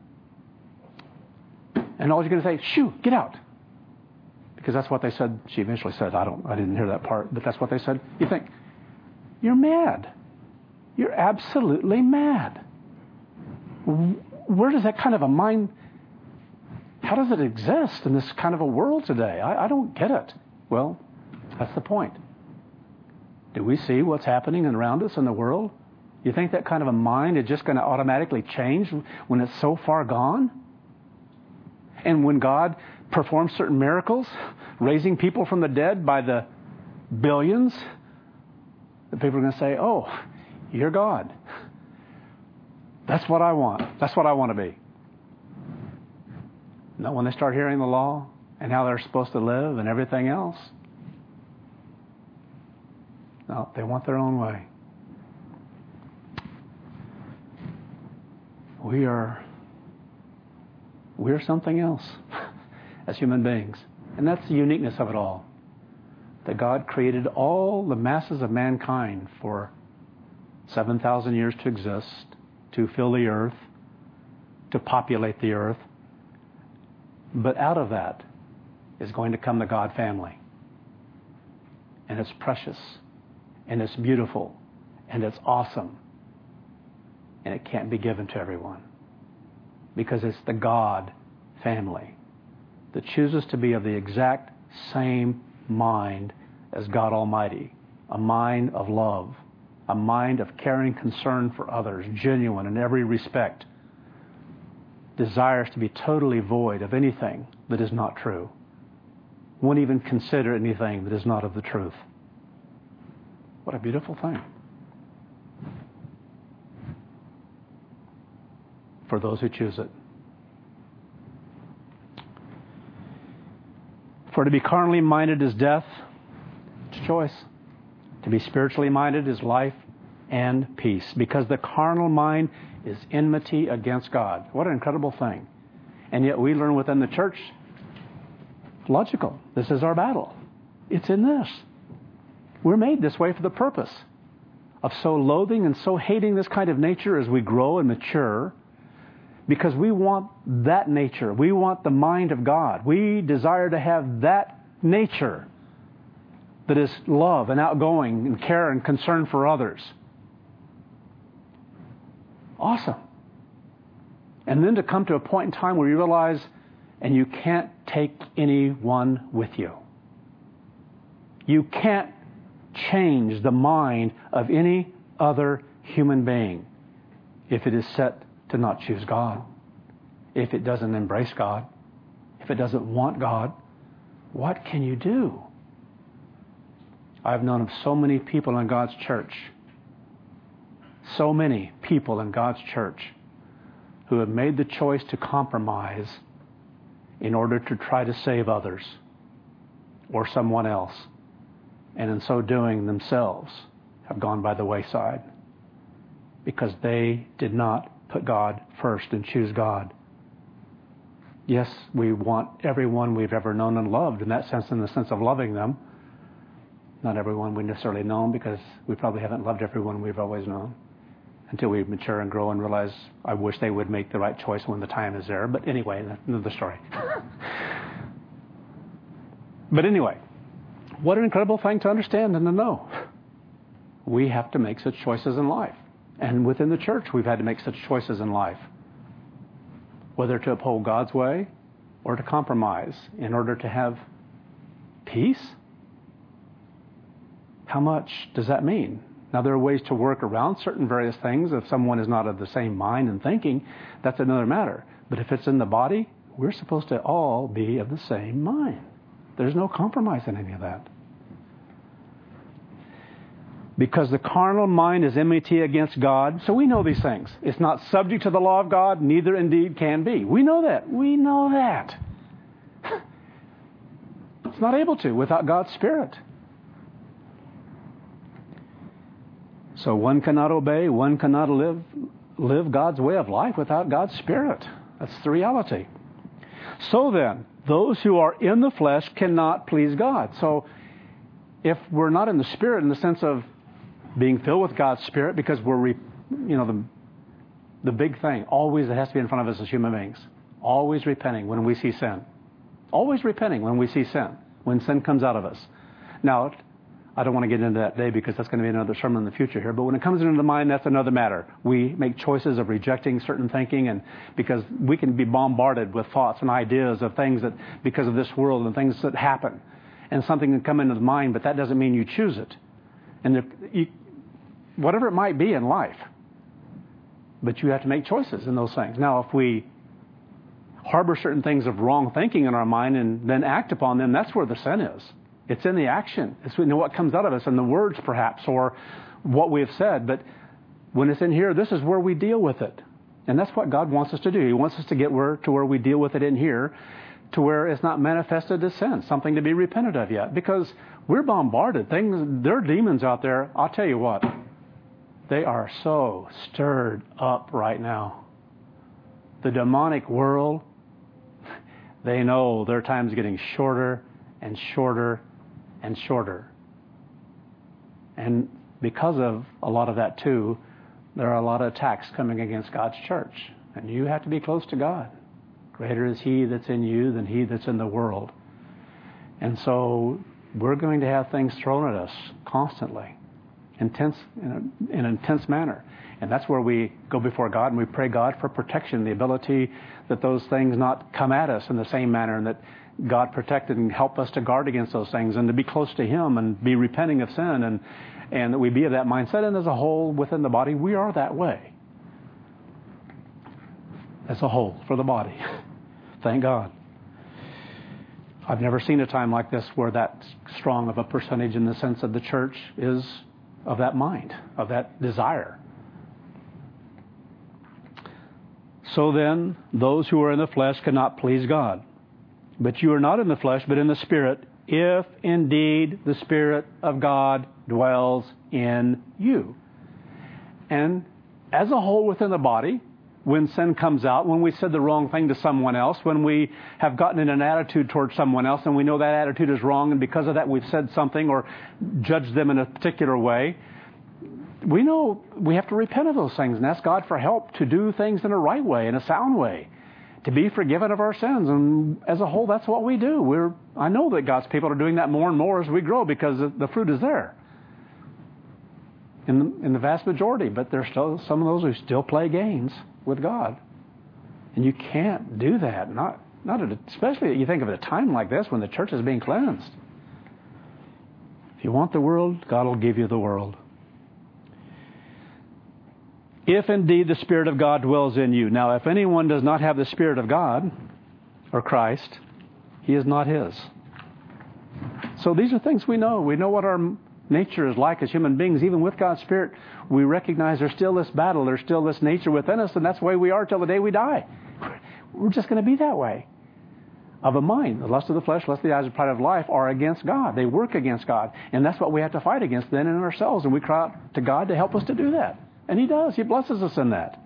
and all you're going to say, shoo, get out. Because that's what they said. She eventually said, I don't, I didn't hear that part, but that's what they said. You think, you're mad. You're absolutely mad. Where does that kind of a mind, how does it exist in this kind of a world today? I, I don't get it. Well, that's the point. Do we see what's happening around us in the world? You think that kind of a mind is just going to automatically change when it's so far gone? And when God performs certain miracles, raising people from the dead by the billions, the people are going to say, oh, you're God. That's what I want. That's what I want to be. No, when they start hearing the law and how they're supposed to live and everything else, no, they want their own way. We are, we are something else as human beings. And that's the uniqueness of it all. That God created all the masses of mankind for seven thousand years to exist, to fill the earth, to populate the earth. But out of that is going to come the God family. And it's precious, and it's beautiful, and it's awesome. And it can't be given to everyone. Because it's the God family that chooses to be of the exact same mind as God Almighty. A mind of love. A mind of caring concern for others, genuine in every respect. Desires to be totally void of anything that is not true. Won't even consider anything that is not of the truth. What a beautiful thing. For those who choose it. For to be carnally minded is death. It's a choice. To be spiritually minded is life and peace. Because the carnal mind is enmity against God. What an incredible thing. And yet we learn within the church, logical. This is our battle. It's in this. We're made this way for the purpose of so loathing and so hating this kind of nature as we grow and mature. Because we want that nature. We want the mind of God. We desire to have that nature that is love and outgoing and care and concern for others. Awesome. And then to come to a point in time where you realize, and you can't take anyone with you. You can't change the mind of any other human being if it is set to not choose God, if it doesn't embrace God, if it doesn't want God. What can you do? I've known of so many people in God's church, so many people in God's church who have made the choice to compromise in order to try to save others or someone else, and in so doing themselves have gone by the wayside because they did not put God first and choose God. Yes, we want everyone we've ever known and loved in that sense, in the sense of loving them. Not everyone we necessarily know, because we probably haven't loved everyone we've always known until we mature and grow and realize, I wish they would make the right choice when the time is there. But anyway, that's another story. But anyway, what an incredible thing to understand and to know. We have to make such choices in life. And within the church, we've had to make such choices in life. Whether to uphold God's way or to compromise in order to have peace. How much does that mean? Now, there are ways to work around certain various things. If someone is not of the same mind and thinking, that's another matter. But if it's in the body, we're supposed to all be of the same mind. There's no compromise in any of that. Because the carnal mind is enmity against God. So we know these things. It's not subject to the law of God, neither indeed can be. We know that. We know that. It's not able to without God's Spirit. So one cannot obey, one cannot live, live God's way of life without God's Spirit. That's the reality. So then, those who are in the flesh cannot please God. So if we're not in the Spirit in the sense of being filled with God's Spirit, because we're, re, you know, the, the big thing, always it has to be in front of us as human beings. Always repenting when we see sin. Always repenting when we see sin, when sin comes out of us. Now, I don't want to get into that today because that's going to be another sermon in the future here. But when it comes into the mind, that's another matter. We make choices of rejecting certain thinking, and because we can be bombarded with thoughts and ideas of things that, because of this world and things that happen, and something can come into the mind, but that doesn't mean you choose it. And there, you, whatever it might be in life, but you have to make choices in those things. Now, if we harbor certain things of wrong thinking in our mind and then act upon them, that's where the sin is. It's in the action. It's in what comes out of us, in the words perhaps, or what we have said. But when it's in here, this is where we deal with it. And that's what God wants us to do. He wants us to get where, to where we deal with it in here, to where it's not manifested as sin, something to be repented of yet. Because we're bombarded. Things, there are demons out there. I'll tell you what, they are so stirred up right now. The demonic world, they know their time's getting shorter and shorter and shorter. And because of a lot of that too, there are a lot of attacks coming against God's church. And you have to be close to God. Greater is He that's in you than he that's in the world. And so we're going to have things thrown at us constantly, intense in, a, in an intense manner. And that's where we go before God and we pray God for protection, the ability that those things not come at us in the same manner, and that God protected and help us to guard against those things and to be close to Him and be repenting of sin, and, and that we be of that mindset. And as a whole within the body, we are that way. As a whole for the body. Thank God. I've never seen a time like this where that strong of a percentage in the sense of the church is of that mind, of that desire. So then, those who are in the flesh cannot please God. But you are not in the flesh, but in the Spirit, if indeed the Spirit of God dwells in you. And as a whole within the body, when sin comes out, when we said the wrong thing to someone else, when we have gotten in an attitude towards someone else and we know that attitude is wrong, and because of that we've said something or judged them in a particular way, we know we have to repent of those things and ask God for help to do things in a right way, in a sound way, to be forgiven of our sins. And as a whole, that's what we do. We're, I know that God's people are doing that more and more as we grow, because the fruit is there in the, in the vast majority. But there's still some of those who still play games with God. And you can't do that. Not, not at a, especially you think of at a time like this when the church is being cleansed. If you want the world, God will give you the world. If indeed the Spirit of God dwells in you. Now, if anyone does not have the Spirit of God, or Christ, he is not His. So these are things we know. We know what our nature is like as human beings. Even with God's Spirit, we recognize there's still this battle. There's still this nature within us, and that's the way we are till the day we die. We're just going to be that way. Of a mind, the lust of the flesh, lust of the eyes, and pride of life are against God. They work against God. And that's what we have to fight against then in ourselves. And we cry out to God to help us to do that. And He does. He blesses us in that.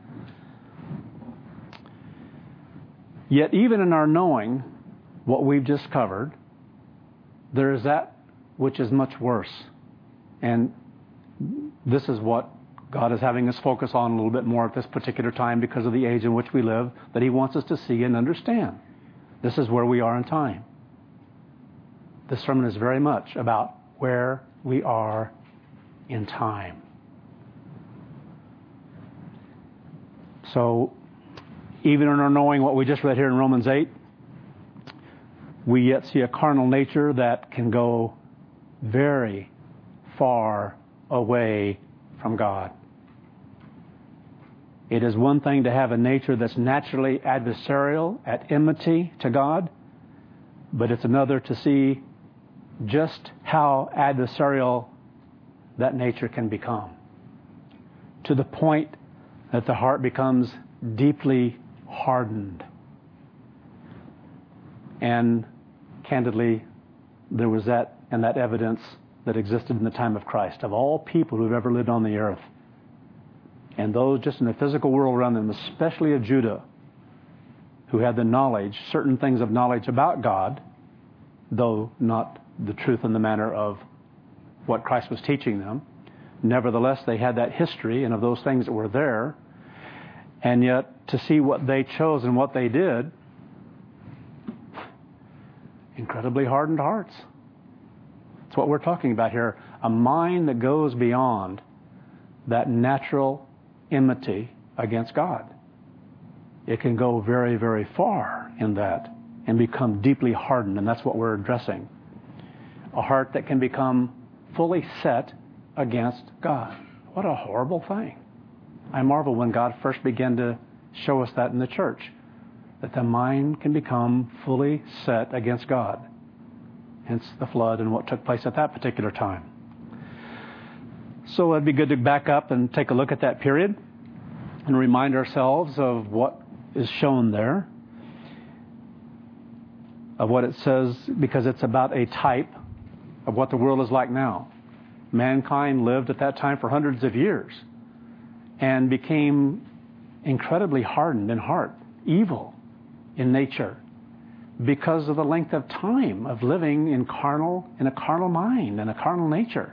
Yet even in our knowing what we've just covered, there is that which is much worse. And this is what God is having us focus on a little bit more at this particular time because of the age in which we live, that He wants us to see and understand. This is where we are in time. This sermon is very much about where we are in time. So, even in our knowing what we just read here in Romans eight, we yet see a carnal nature that can go very far away from God. It is one thing to have a nature that's naturally adversarial, at enmity to God, but it's another to see just how adversarial that nature can become, to the point that the heart becomes deeply hardened. And candidly, there was that and that evidence that existed in the time of Christ, of all people who've ever lived on the earth. And those just in the physical world around them, especially of Judah, who had the knowledge, certain things of knowledge about God, though not the truth in the manner of what Christ was teaching them, Nevertheless, they had that history and of those things that were there. And yet, to see what they chose and what they did, incredibly hardened hearts. That's what we're talking about here. A mind that goes beyond that natural enmity against God. It can go very, very far in that and become deeply hardened, and that's what we're addressing. A heart that can become fully set against God. What a horrible thing. I marvel when God first began to show us that in the church, that the mind can become fully set against God. Hence the flood and what took place at that particular time. So it'd be good to back up and take a look at that period and remind ourselves of what is shown there, of what it says, because it's about a type of what the world is like now. Mankind lived at that time for hundreds of years and became incredibly hardened in heart, evil in nature, because of the length of time of living in carnal, in a carnal mind and a carnal nature.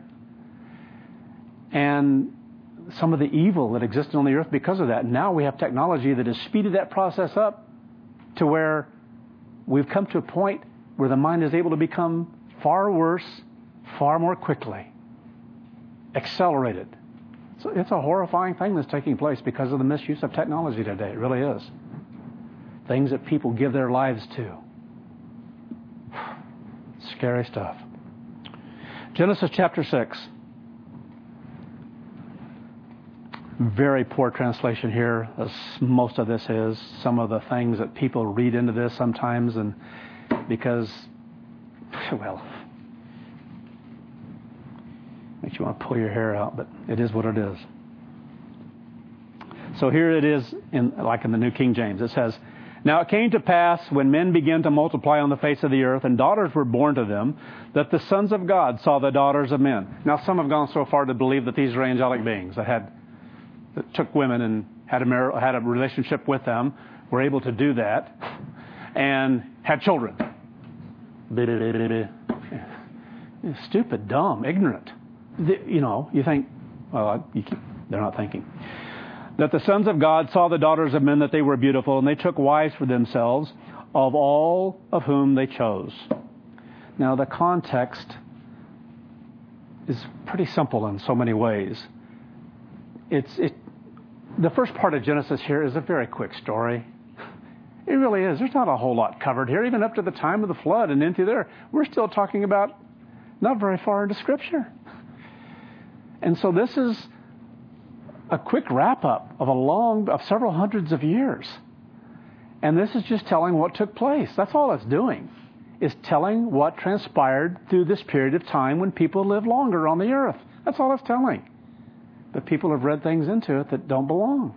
And some of the evil that existed on the earth because of that. Now we have technology that has speeded that process up to where we've come to a point where the mind is able to become far worse, far more quickly, accelerated. So it's a horrifying thing that's taking place because of the misuse of technology today. It really is. Things that people give their lives to. Scary stuff. Genesis chapter six. Very poor translation here, as most of this is. Some of the things that people read into this sometimes, and because, well, makes you want to pull your hair out, but it is what it is. So here it is, in like in the New King James. It says, "Now it came to pass, when men began to multiply on the face of the earth, and daughters were born to them, that the sons of God saw the daughters of men." Now some have gone so far to believe that these are angelic beings that had that took women and had a mar- had a relationship with them, were able to do that, and had children. Stupid, dumb, ignorant. The, you know, you think, well, you keep, they're not thinking. "That the sons of God saw the daughters of men, that they were beautiful, and they took wives for themselves, of all of whom they chose." Now, the context is pretty simple in so many ways. It's it. The first part of Genesis here is a very quick story. It really is. There's not a whole lot covered here, even up to the time of the flood and into there. We're still talking about not very far into Scripture. And so this is a quick wrap-up of a long, of several hundreds of years. And this is just telling what took place. That's all it's doing, is telling what transpired through this period of time when people lived longer on the earth. That's all it's telling. But people have read things into it that don't belong.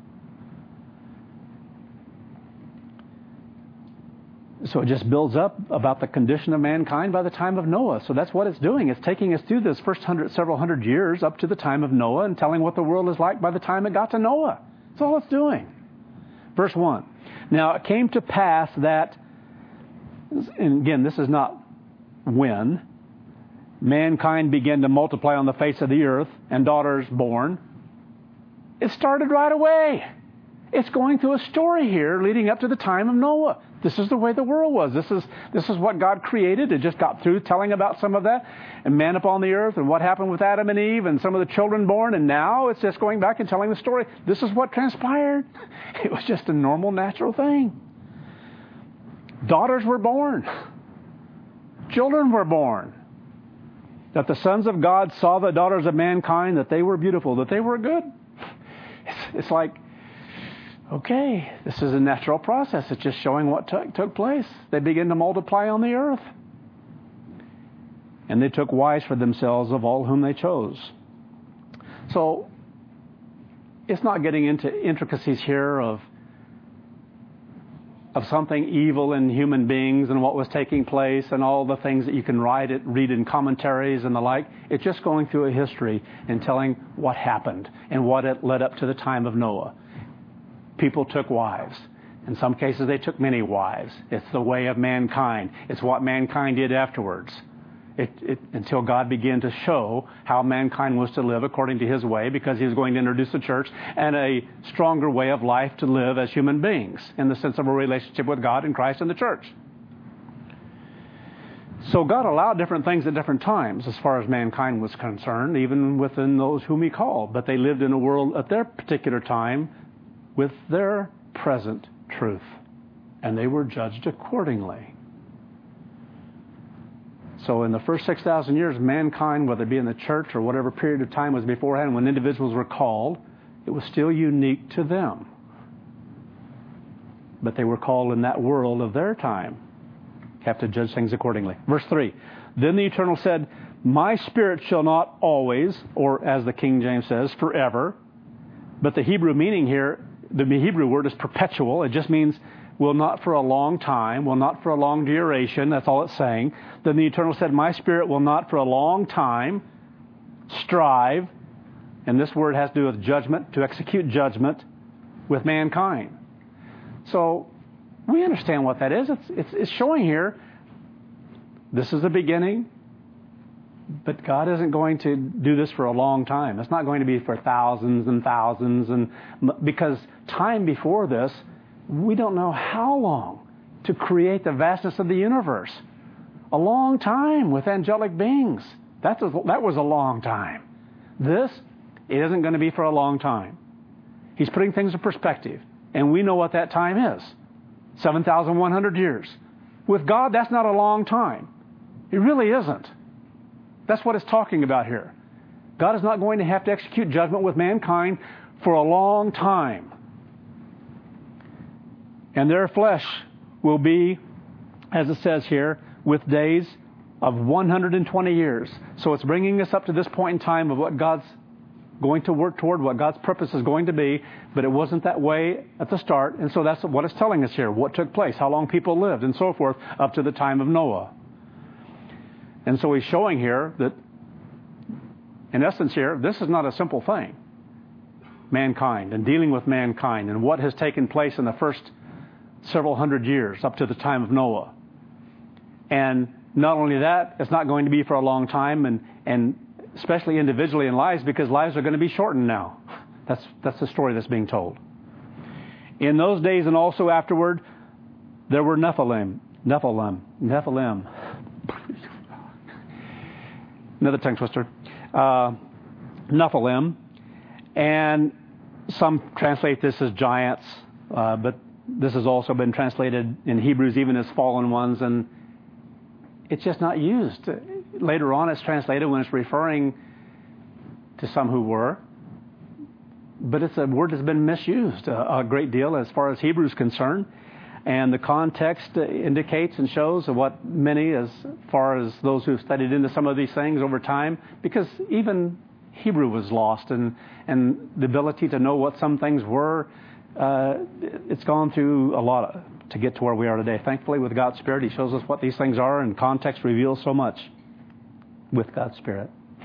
So it just builds up about the condition of mankind by the time of Noah. So that's what it's doing. It's taking us through this first hundred, several hundred years up to the time of Noah and telling what the world is like by the time it got to Noah. That's all it's doing. Verse one. "Now it came to pass that," and again, this is not when, "mankind began to multiply on the face of the earth, and daughters born." It started right away. It's going through a story here leading up to the time of Noah. This is the way the world was. This is this is what God created. It just got through telling about some of that, and man upon the earth, and what happened with Adam and Eve, and some of the children born, and now it's just going back and telling the story. This is what transpired. It was just a normal, natural thing. Daughters were born. Children were born. "That the sons of God saw the daughters of mankind, that they were beautiful," that they were good. It's, it's like, okay, this is a natural process. It's just showing what took, took place. They began to multiply on the earth. "And they took wives for themselves of all whom they chose." So it's not getting into intricacies here of of something evil in human beings and what was taking place and all the things that you can write it, read in commentaries and the like. It's just going through a history and telling what happened and what it led up to the time of Noah. People took wives. In some cases, they took many wives. It's the way of mankind. It's what mankind did afterwards. It, it, until God began to show how mankind was to live according to His way, because He was going to introduce the church and a stronger way of life to live as human beings in the sense of a relationship with God and Christ and the church. So God allowed different things at different times as far as mankind was concerned, even within those whom He called. But they lived in a world at their particular time with their present truth, and they were judged accordingly. So in the first six thousand years, mankind, whether it be in the church or whatever period of time was beforehand, when individuals were called, it was still unique to them. But they were called in that world of their time. Have to judge things accordingly. Verse three, then the Eternal said, my spirit shall not always, or as the King James says, forever. But the Hebrew meaning here, the Hebrew word is perpetual. It just means will not for a long time, will not for a long duration. That's all it's saying. Then the Eternal said, my spirit will not for a long time strive, and this word has to do with judgment, to execute judgment with mankind. So we understand what that is. It's, it's, it's showing here, this is the beginning, but God isn't going to do this for a long time. It's not going to be for thousands and thousands, and because time before this, we don't know how long to create the vastness of the universe. A long time with angelic beings. That was, that was a long time. This, it isn't going to be for a long time. He's putting things in perspective, and we know what that time is. seven thousand one hundred years. With God, that's not a long time. It really isn't. That's what it's talking about here. God is not going to have to execute judgment with mankind for a long time. And their flesh will be, as it says here, with days of one hundred twenty years. So it's bringing us up to this point in time of what God's going to work toward, what God's purpose is going to be, but it wasn't that way at the start. And so that's what it's telling us here, what took place, how long people lived, and so forth, up to the time of Noah. And so he's showing here that, in essence here, this is not a simple thing. Mankind, and dealing with mankind, and what has taken place in the first several hundred years, up to the time of Noah. And not only that, it's not going to be for a long time, and, and especially individually in lives, because lives are going to be shortened now. That's, that's the story that's being told. In those days and also afterward, there were Nephilim. Nephilim. Nephilim. Another tongue twister. Uh, Nephilim. And some translate this as giants, uh, but this has also been translated in Hebrews even as fallen ones, and it's just not used. Later on it's translated when it's referring to some who were, but it's a word that's been misused a, a great deal as far as Hebrew is concerned, and the context indicates and shows what many, as far as those who have studied into some of these things over time, because even Hebrew was lost, and, and the ability to know what some things were, uh, it's gone through a lot of, to get to where we are today. Thankfully, with God's Spirit, He shows us what these things are, and context reveals so much with God's Spirit.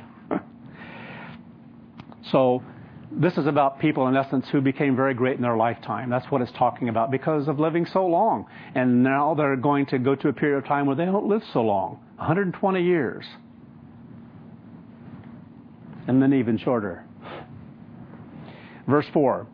So this is about people, in essence, who became very great in their lifetime. That's what it's talking about, because of living so long. And now they're going to go to a period of time where they don't live so long, one hundred twenty years. And then even shorter. Verse four.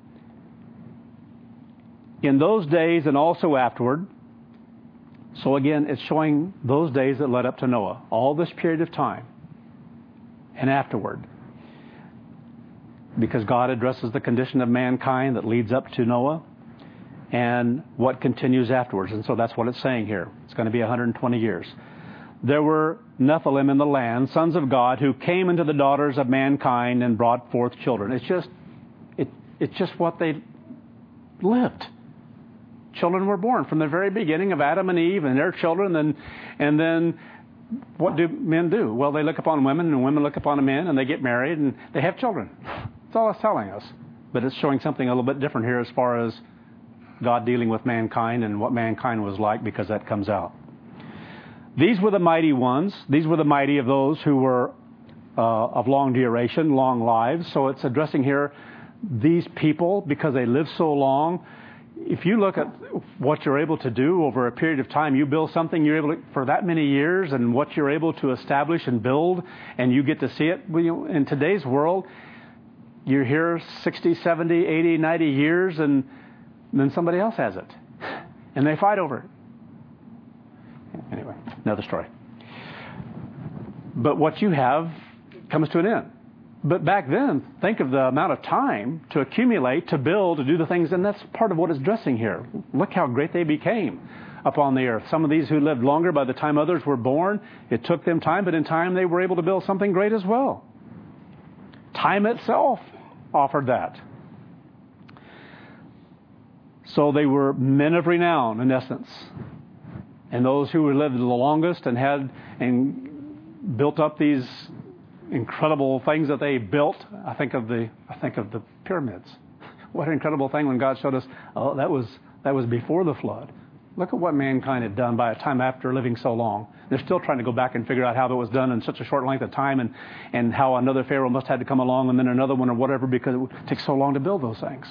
In those days and also afterward, so again, it's showing those days that led up to Noah, all this period of time, and afterward. Because God addresses the condition of mankind that leads up to Noah, and what continues afterwards. And so that's what it's saying here. It's going to be one hundred twenty years. There were Nephilim in the land, sons of God, who came into the daughters of mankind and brought forth children. It's just, it, it's just what they lived. Children were born from the very beginning of Adam and Eve and their children, and and then what do men do? Well, they look upon women, and women look upon men, and they get married, and they have children. That's all it's telling us. But it's showing something a little bit different here as far as God dealing with mankind and what mankind was like, because that comes out. These were the mighty ones. These were the mighty of those who were uh, of long duration, long lives. So it's addressing here these people because they lived so long. if you look at what you're able to do over a period of time, you build something you're able to, for that many years, and what you're able to establish and build, and you get to see it. Well, you know, in today's world, you're here sixty, seventy, eighty, ninety years, and then somebody else has it. And they fight over it. Anyway, another story. But what you have comes to an end. But back then, think of the amount of time to accumulate, to build, to do the things, and that's part of what is addressing here. Look how great they became upon the earth. Some of these who lived longer by the time others were born, it took them time, but in time they were able to build something great as well. Time itself offered that. So they were men of renown, in essence. And those who lived the longest and had and built up these incredible things that they built. I think of the I think of the pyramids. What an incredible thing when God showed us, oh, that was that was before the flood. Look at what mankind had done by a time after living so long. They're still trying to go back and figure out how that was done in such a short length of time, and, and how another Pharaoh must have had to come along, and then another one or whatever, because it takes so long to build those things.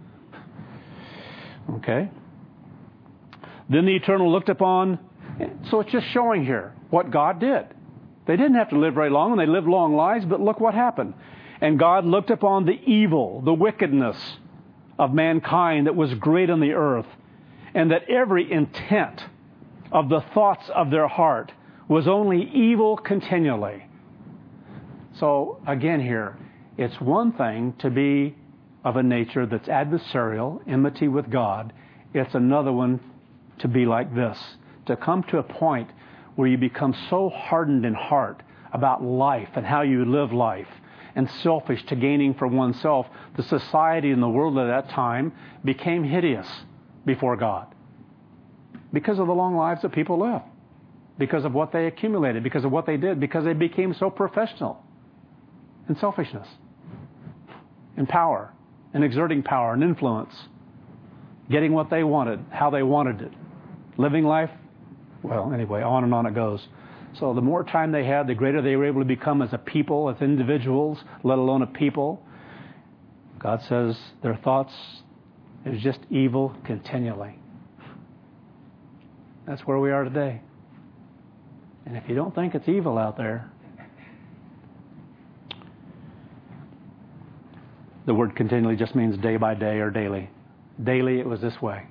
Okay? Then the Eternal looked upon, so it's just showing here what God did. They didn't have to live very long, and they lived long lives, but look what happened. And God looked upon the evil, the wickedness of mankind that was great on the earth, and that every intent of the thoughts of their heart was only evil continually. So again here, it's one thing to be of a nature that's adversarial, enmity with God. It's another one to be like this, to come to a point where you become so hardened in heart about life and how you live life, and selfish to gaining for oneself. The society and the world at that time became hideous before God because of the long lives that people lived, because of what they accumulated, because of what they did, because they became so professional in selfishness, in power, in exerting power and influence, getting what they wanted, how they wanted it, living life. Well, anyway, on and on it goes. So the more time they had, the greater they were able to become as a people, as individuals, let alone a people. God says their thoughts is just evil continually. That's where we are today. And if you don't think it's evil out there, the word continually just means day by day or daily. Daily it was this way.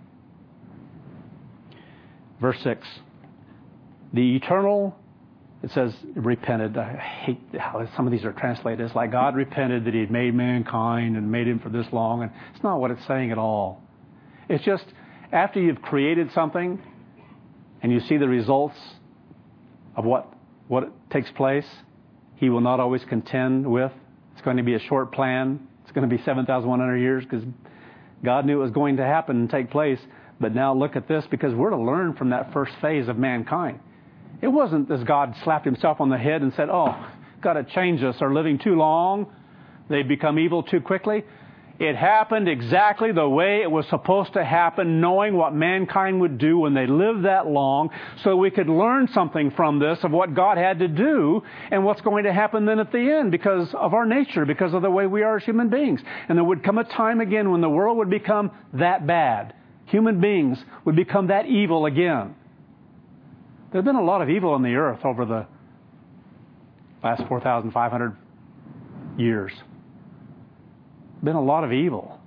Verse six. The Eternal, it says, repented. I hate how some of these are translated. It's like God repented that He had made mankind and made him for this long. And it's not what it's saying at all. It's just after you've created something and you see the results of what, what takes place, He will not always contend with. It's going to be a short plan. It's going to be seven thousand one hundred years because God knew it was going to happen and take place. But now look at this, because we're to learn from that first phase of mankind. It wasn't as God slapped Himself on the head and said, oh, got to change us. They're living too long. They become evil too quickly. It happened exactly the way it was supposed to happen, knowing what mankind would do when they lived that long, so we could learn something from this of what God had to do and what's going to happen then at the end because of our nature, because of the way we are as human beings. And there would come a time again when the world would become that bad. Human beings would become that evil again. There have been a lot of evil on the earth over the last four thousand five hundred years. Been a lot of evil.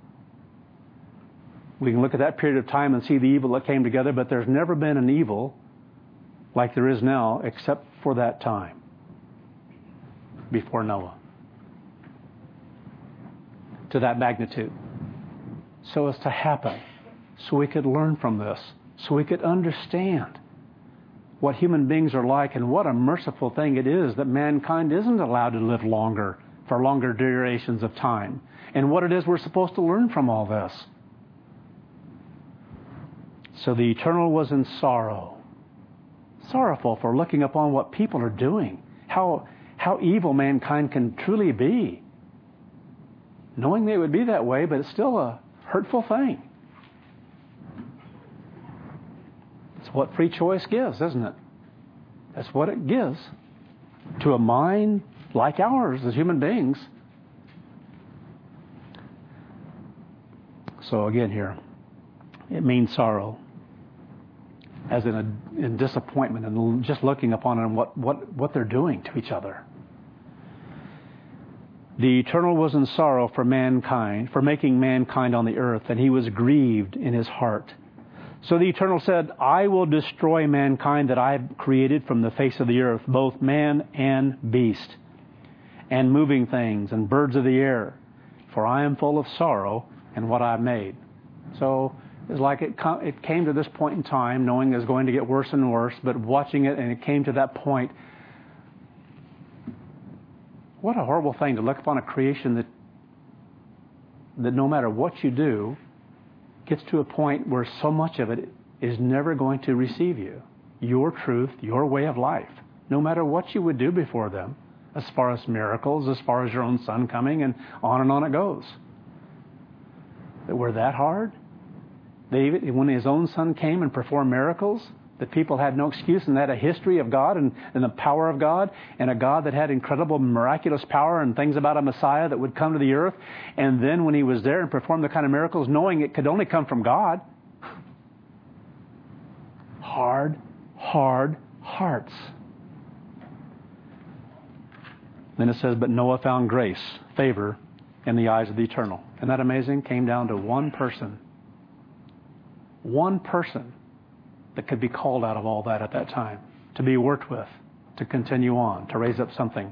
We can look at that period of time and see the evil that came together, but there's never been an evil like there is now except for that time before Noah. To that magnitude. So as to happen. So we could learn from this. So we could understand what human beings are like, and what a merciful thing it is that mankind isn't allowed to live longer, for longer durations of time, and what it is we're supposed to learn from all this. So the Eternal was in sorrow, sorrowful for looking upon what people are doing, how, how evil mankind can truly be, knowing they would be that way, but it's still a hurtful thing. It's what free choice gives, isn't it? That's what it gives to a mind like ours as human beings. So again here, It means sorrow, as in, a, in disappointment and just looking upon and what, what, what they're doing to each other. The Eternal was in sorrow for mankind, for making mankind on the earth, and he was grieved in his heart. So the Eternal said, I will destroy mankind that I have created from the face of the earth, both man and beast, and moving things, and birds of the air, for I am full of sorrow in what I've made. So it's like it, com- it came to this point in time, knowing it was going to get worse and worse, but watching it, and it came to that point. What a horrible thing to look upon a creation that that no matter what you do, gets to a point where so much of it is never going to receive you. Your truth, your way of life. No matter what you would do before them, as far as miracles, as far as your own son coming, and on and on it goes. That were that hard? David, when his own son came and performed miracles, that people had no excuse, and had a history of God and, and the power of God, and a God that had incredible miraculous power and things about a Messiah that would come to the earth. And then when he was there and performed the kind of miracles, knowing it could only come from God. Hard, hard hearts. Then it says, but Noah found grace, favor, in the eyes of the Eternal. Isn't that amazing? Came down to one person. One person that could be called out of all that at that time, to be worked with, to continue on, to raise up something.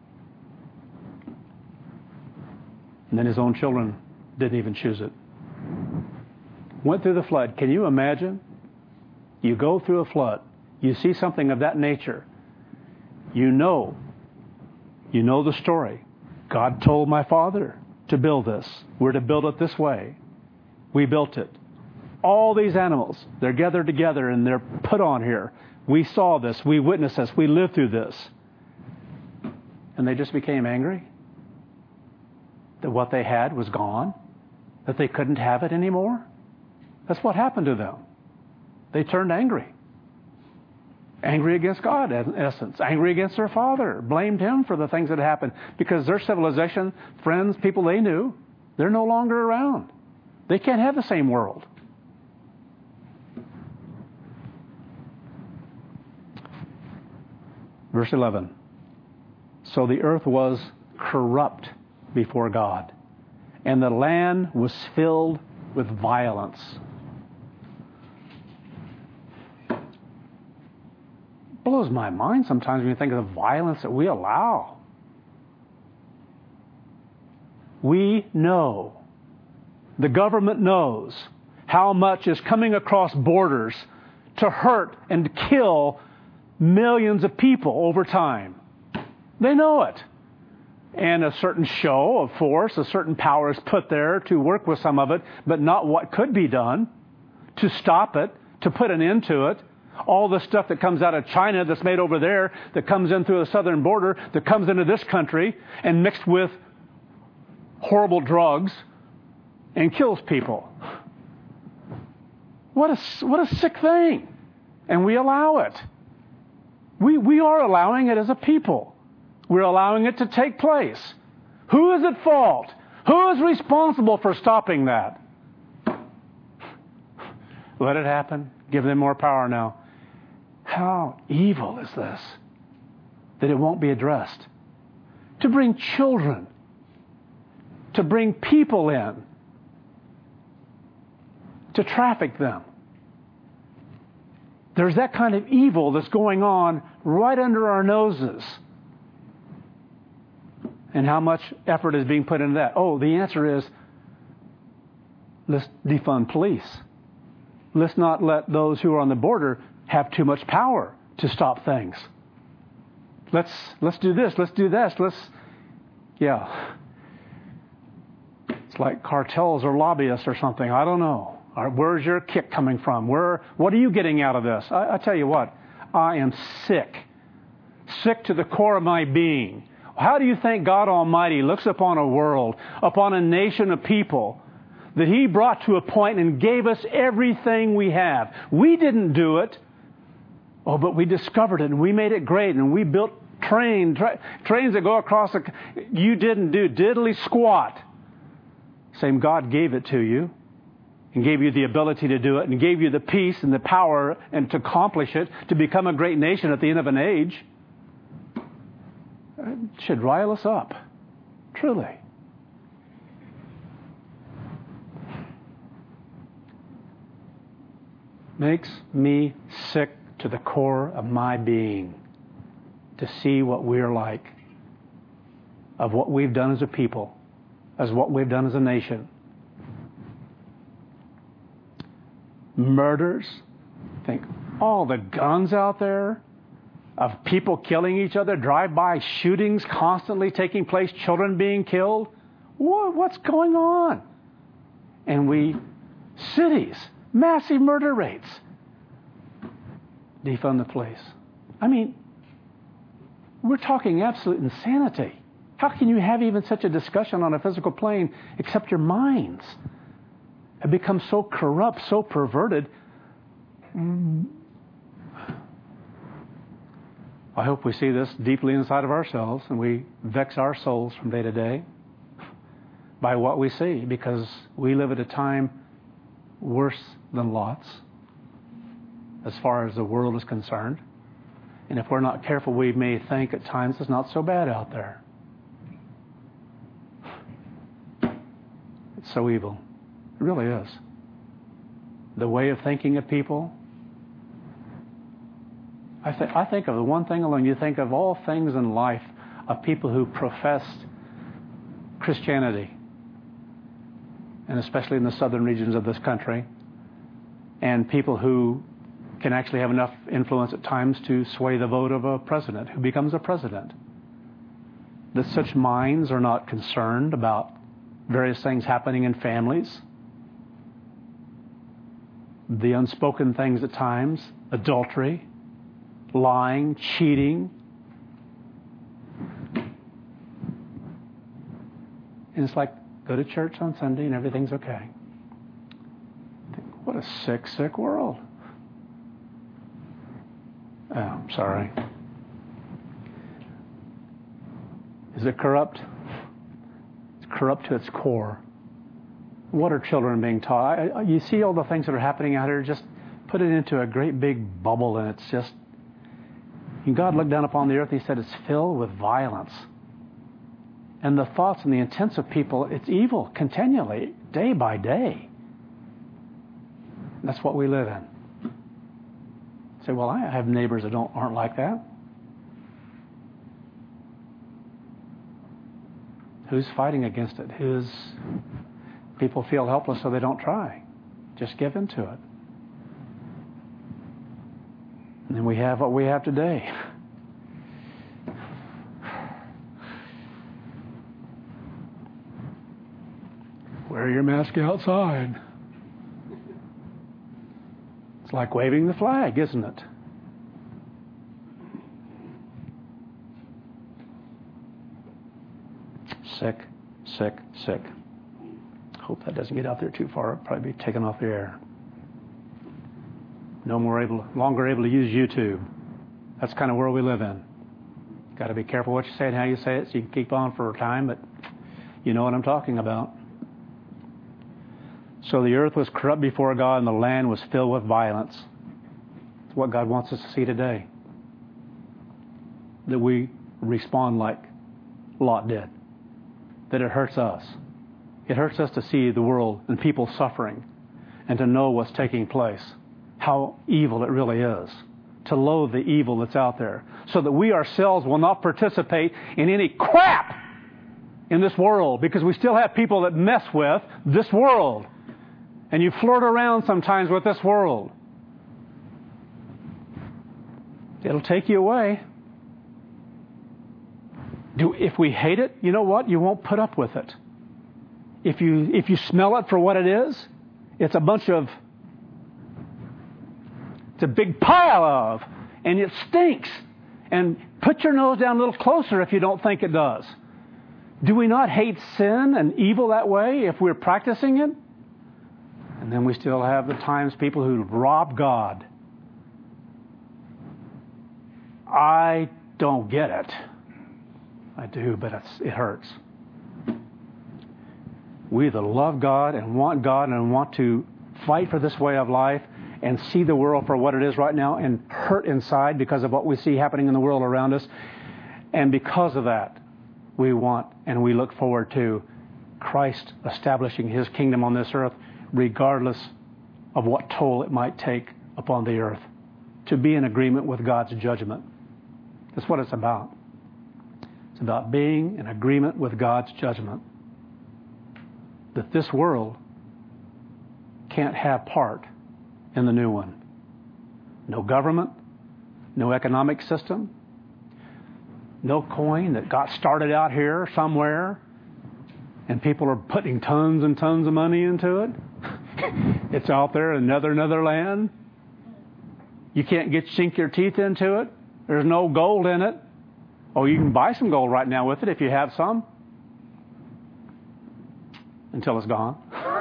And then his own children didn't even choose it. Went through the flood. Can you imagine? You go through a flood. You see something of that nature. You know. You know the story. God told my father to build this. We're to build it this way. We built it. All these animals, they're gathered together and they're put on here. We saw this. We witnessed this. We lived through this. And they just became angry that what they had was gone, that they couldn't have it anymore. That's what happened to them. They turned angry. Angry against God, in essence. Angry against their father. Blamed him for the things that happened. Because their civilization, friends, people they knew, they're no longer around. They can't have the same world. Verse eleven. So the earth was corrupt before God, and the land was filled with violence. Blows my mind sometimes when you think of the violence that we allow. We know, the government knows how much is coming across borders to hurt and to kill millions of people over time. They know it. And a certain show of force, a certain power is put there to work with some of it, but not what could be done to stop it, to put an end to it. All the stuff that comes out of China that's made over there, that comes in through the southern border, that comes into this country and mixed with horrible drugs and kills people. What a, what a sick thing. And we allow it. We, we are allowing it as a people. We're allowing it to take place. Who is at fault? Who is responsible for stopping that? Let it happen. Give them more power now. How evil is this? That it won't be addressed. To bring children. To bring people in. To traffic them. There's that kind of evil that's going on right under our noses. And how much effort is being put into that? Oh, the answer is, let's defund police. Let's not let those who are on the border have too much power to stop things. Let's let's do this. Let's do this. Let's, yeah. It's like cartels or lobbyists or something. I don't know. Where's your kick coming from? Where? What are you getting out of this? I, I tell you what, I am sick. Sick to the core of my being. How do you think God Almighty looks upon a world, upon a nation of people that He brought to a point and gave us everything we have? We didn't do it. Oh, but we discovered it and we made it great and we built train, tra- trains that go across the... You didn't do diddly squat. Same God gave it to you. and gave you the ability to do it and gave you the peace and the power and to accomplish it, to become a great nation at the end of an age, it should rile us up, truly. Makes me sick to the core of my being to see what we're like, of what we've done as a people, as what we've done as a nation. Murders. Think all the guns out there, of people killing each other, drive-by shootings constantly taking place, children being killed. What, what's going on? And we, cities, massive murder rates. Defund the police. I mean, we're talking absolute insanity. How can you have even such a discussion on a physical plane except your minds have become so corrupt, so perverted? I hope we see this deeply inside of ourselves and we vex our souls from day to day by what we see, because we live at a time worse than Lot's as far as the world is concerned. And if we're not careful, we may think at times it's not so bad out there. It's so evil. It really is. The way of thinking of people. I, th- I think of the one thing alone. You think of all things in life of people who professed Christianity, and especially in the southern regions of this country, and people who can actually have enough influence at times to sway the vote of a president who becomes a president. That such minds are not concerned about various things happening in families, the unspoken things at times, adultery, lying, cheating. And it's like, go to church on Sunday and everything's okay. What a sick, sick world. Oh, I'm sorry. Is it corrupt? It's corrupt to its core. What are children being taught? I, I, you see all the things that are happening out here, just put it into a great big bubble, and it's just... And God looked down upon the earth and He said it's filled with violence. And the thoughts and the intents of people, it's evil continually, day by day. That's what we live in. Say, well, I have neighbors that don't aren't like that. Who's fighting against it? Who's people feel helpless, so they don't try. Just give in to it. And then we have what we have today. Wear your mask outside. It's like waving the flag, isn't it? Sick, sick, sick. Hope that doesn't get out there too far. It'll probably be taken off the air. No more able, longer able to use YouTube. That's the kind of world we live in. Got to be careful what you say and how you say it, so you can keep on for a time, but you know what I'm talking about. So the earth was corrupt before God, and the land was filled with violence. It's what God wants us to see today. That we respond like Lot did. That it hurts us. It hurts us to see the world and people suffering, and to know what's taking place. How evil it really is. To loathe the evil that's out there. So that we ourselves will not participate in any crap in this world, because we still have people that mess with this world. And you flirt around sometimes with this world. It'll take you away. Do, if we hate it, you know what? You won't put up with it. If you if you smell it for what it is, it's a bunch of, it's a big pile of, and it stinks. And put your nose down a little closer if you don't think it does. Do we not hate sin and evil that way if we're practicing it? And then we still have the times people who rob God. I don't get it. I do, but it's, it hurts. We either love God and want God and want to fight for this way of life and see the world for what it is right now and hurt inside because of what we see happening in the world around us. And because of that, we want and we look forward to Christ establishing His kingdom on this earth, regardless of what toll it might take upon the earth, to be in agreement with God's judgment. That's what it's about. It's about being in agreement with God's judgment. That this world can't have part in the new one. No government, no economic system, no coin that got started out here somewhere and people are putting tons and tons of money into it. It's out there in another, another land. You can't get sink your teeth into it. There's no gold in it. Oh, you can buy some gold right now with it if you have some. Until it's gone.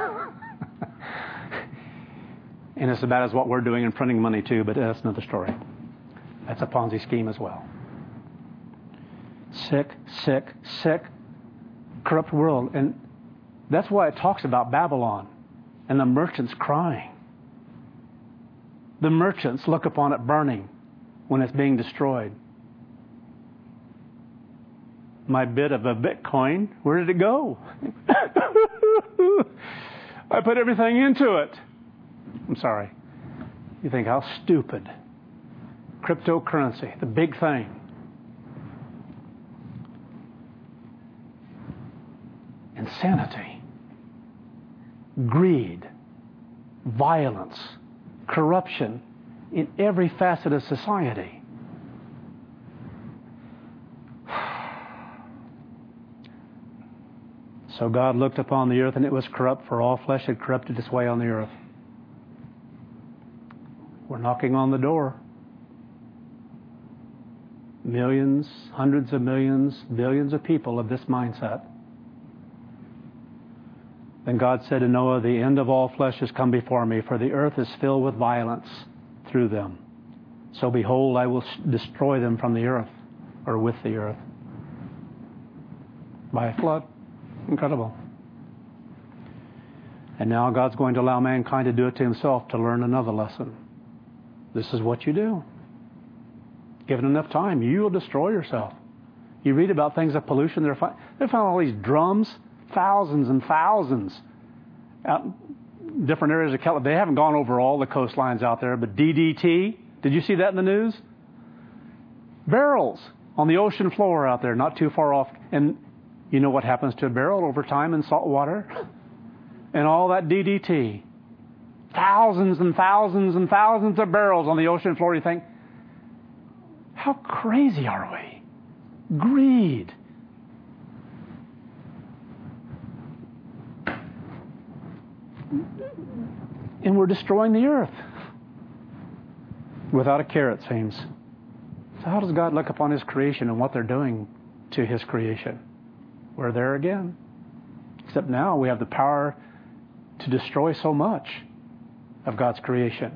And it's about as what we're doing in printing money too, but that's another story. That's a Ponzi scheme as well. Sick, sick, sick, corrupt world. And that's why it talks about Babylon and the merchants crying. The merchants look upon it burning when it's being destroyed. My bit of a Bitcoin, where did it go? I put everything into it. I'm sorry. You think, how stupid. Cryptocurrency, the big thing. Insanity. Greed. Violence. Corruption in every facet of society. So God looked upon the earth, and it was corrupt, for all flesh had corrupted its way on the earth. We're knocking on the door. Millions, hundreds of millions, billions of people of this mindset. Then God said to Noah, the end of all flesh has come before me, for the earth is filled with violence through them. So behold, I will destroy them from the earth, or with the earth, by a flood. Incredible. And now God's going to allow mankind to do it to himself to learn another lesson. This is what you do. Given enough time, you will destroy yourself. You read about things of pollution. They're fi- they found all these drums, thousands and thousands, out in different areas of California. They haven't gone over all the coastlines out there, but D D T, did you see that in the news? Barrels on the ocean floor out there, not too far off. And you know what happens to a barrel over time in salt water? And all that D D T. Thousands and thousands and thousands of barrels on the ocean floor. You think, how crazy are we? Greed. And we're destroying the earth. Without a care, it seems. So how does God look upon His creation and what they're doing to His creation? We're there again. Except now we have the power to destroy so much of God's creation.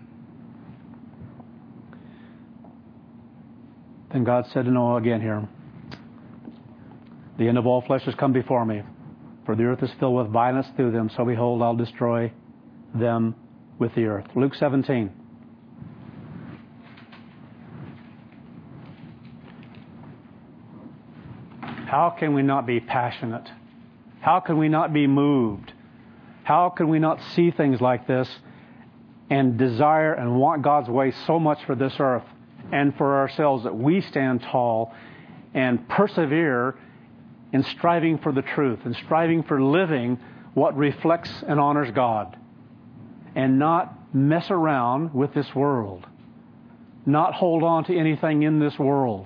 Then God said to Noah again here, the end of all flesh has come before me, for the earth is filled with violence through them, so behold, I'll destroy them with the earth. Luke seventeen. How can we not be passionate? How can we not be moved? How can we not see things like this and desire and want God's way so much for this earth and for ourselves that we stand tall and persevere in striving for the truth and striving for living what reflects and honors God, and not mess around with this world, not hold on to anything in this world.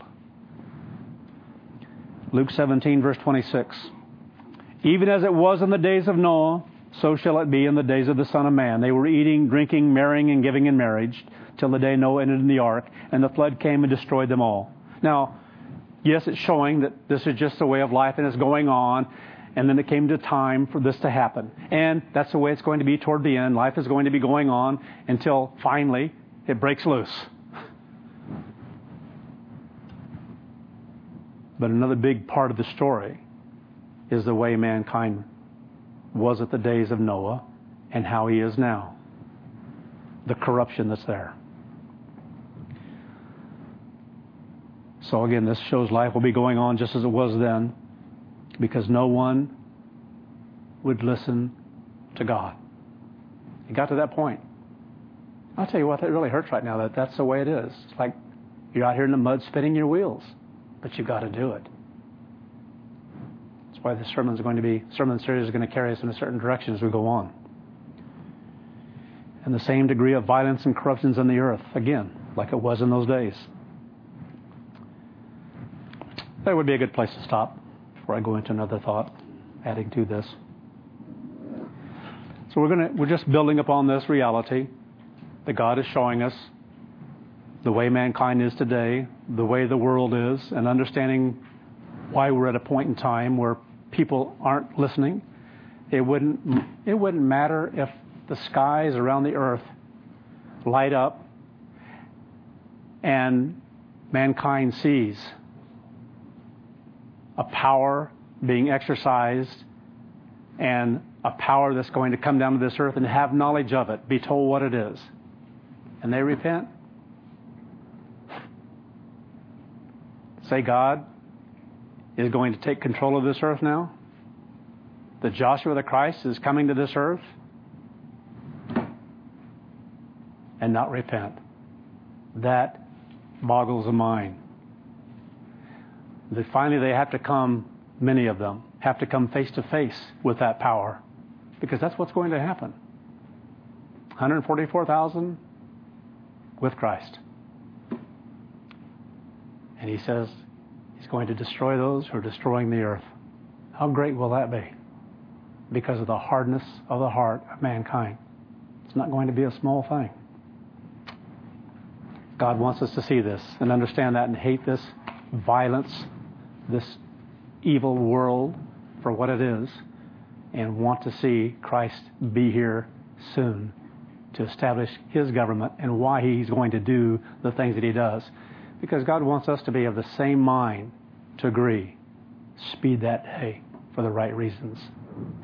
Luke seventeen, verse twenty-six. Even as it was in the days of Noah, so shall it be in the days of the Son of Man. They were eating, drinking, marrying, and giving in marriage till the day Noah entered in the ark, and the flood came and destroyed them all. Now, yes, it's showing that this is just the way of life and it's going on, and then it came to time for this to happen. And that's the way it's going to be toward the end. Life is going to be going on until finally it breaks loose. But another big part of the story is the way mankind was at the days of Noah and how he is now. The corruption that's there. So again, this shows life will be going on just as it was then, because no one would listen to God. It got to that point. I'll tell you what, that really hurts right now, that that's the way it is. It's like you're out here in the mud spinning your wheels, but you've got to do it. That's why this sermon is going to be, sermon series is going to carry us in a certain direction as we go on. And the same degree of violence and corruptions on the earth, again, like it was in those days. That would be a good place to stop before I go into another thought, adding to this. So we're going to, we're just building upon this reality that God is showing us the way mankind is today, the way the world is, and understanding why we're at a point in time where people aren't listening. It wouldn't, it wouldn't matter if the skies around the earth light up and mankind sees a power being exercised and a power that's going to come down to this earth and have knowledge of it, be told what it is, and they repent. Say God is going to take control of this earth now. That Joshua the Christ is coming to this earth and not repent. That boggles the mind. That finally they have to come, many of them, have to come face to face with that power. Because that's what's going to happen. one hundred forty-four thousand with Christ. And he says he's going to destroy those who are destroying the earth. How great will that be? Because of the hardness of the heart of mankind. It's not going to be a small thing. God wants us to see this and understand that and hate this violence, this evil world for what it is, and want to see Christ be here soon to establish his government and why he's going to do the things that he does. Because God wants us to be of the same mind to agree. Speed that day for the right reasons.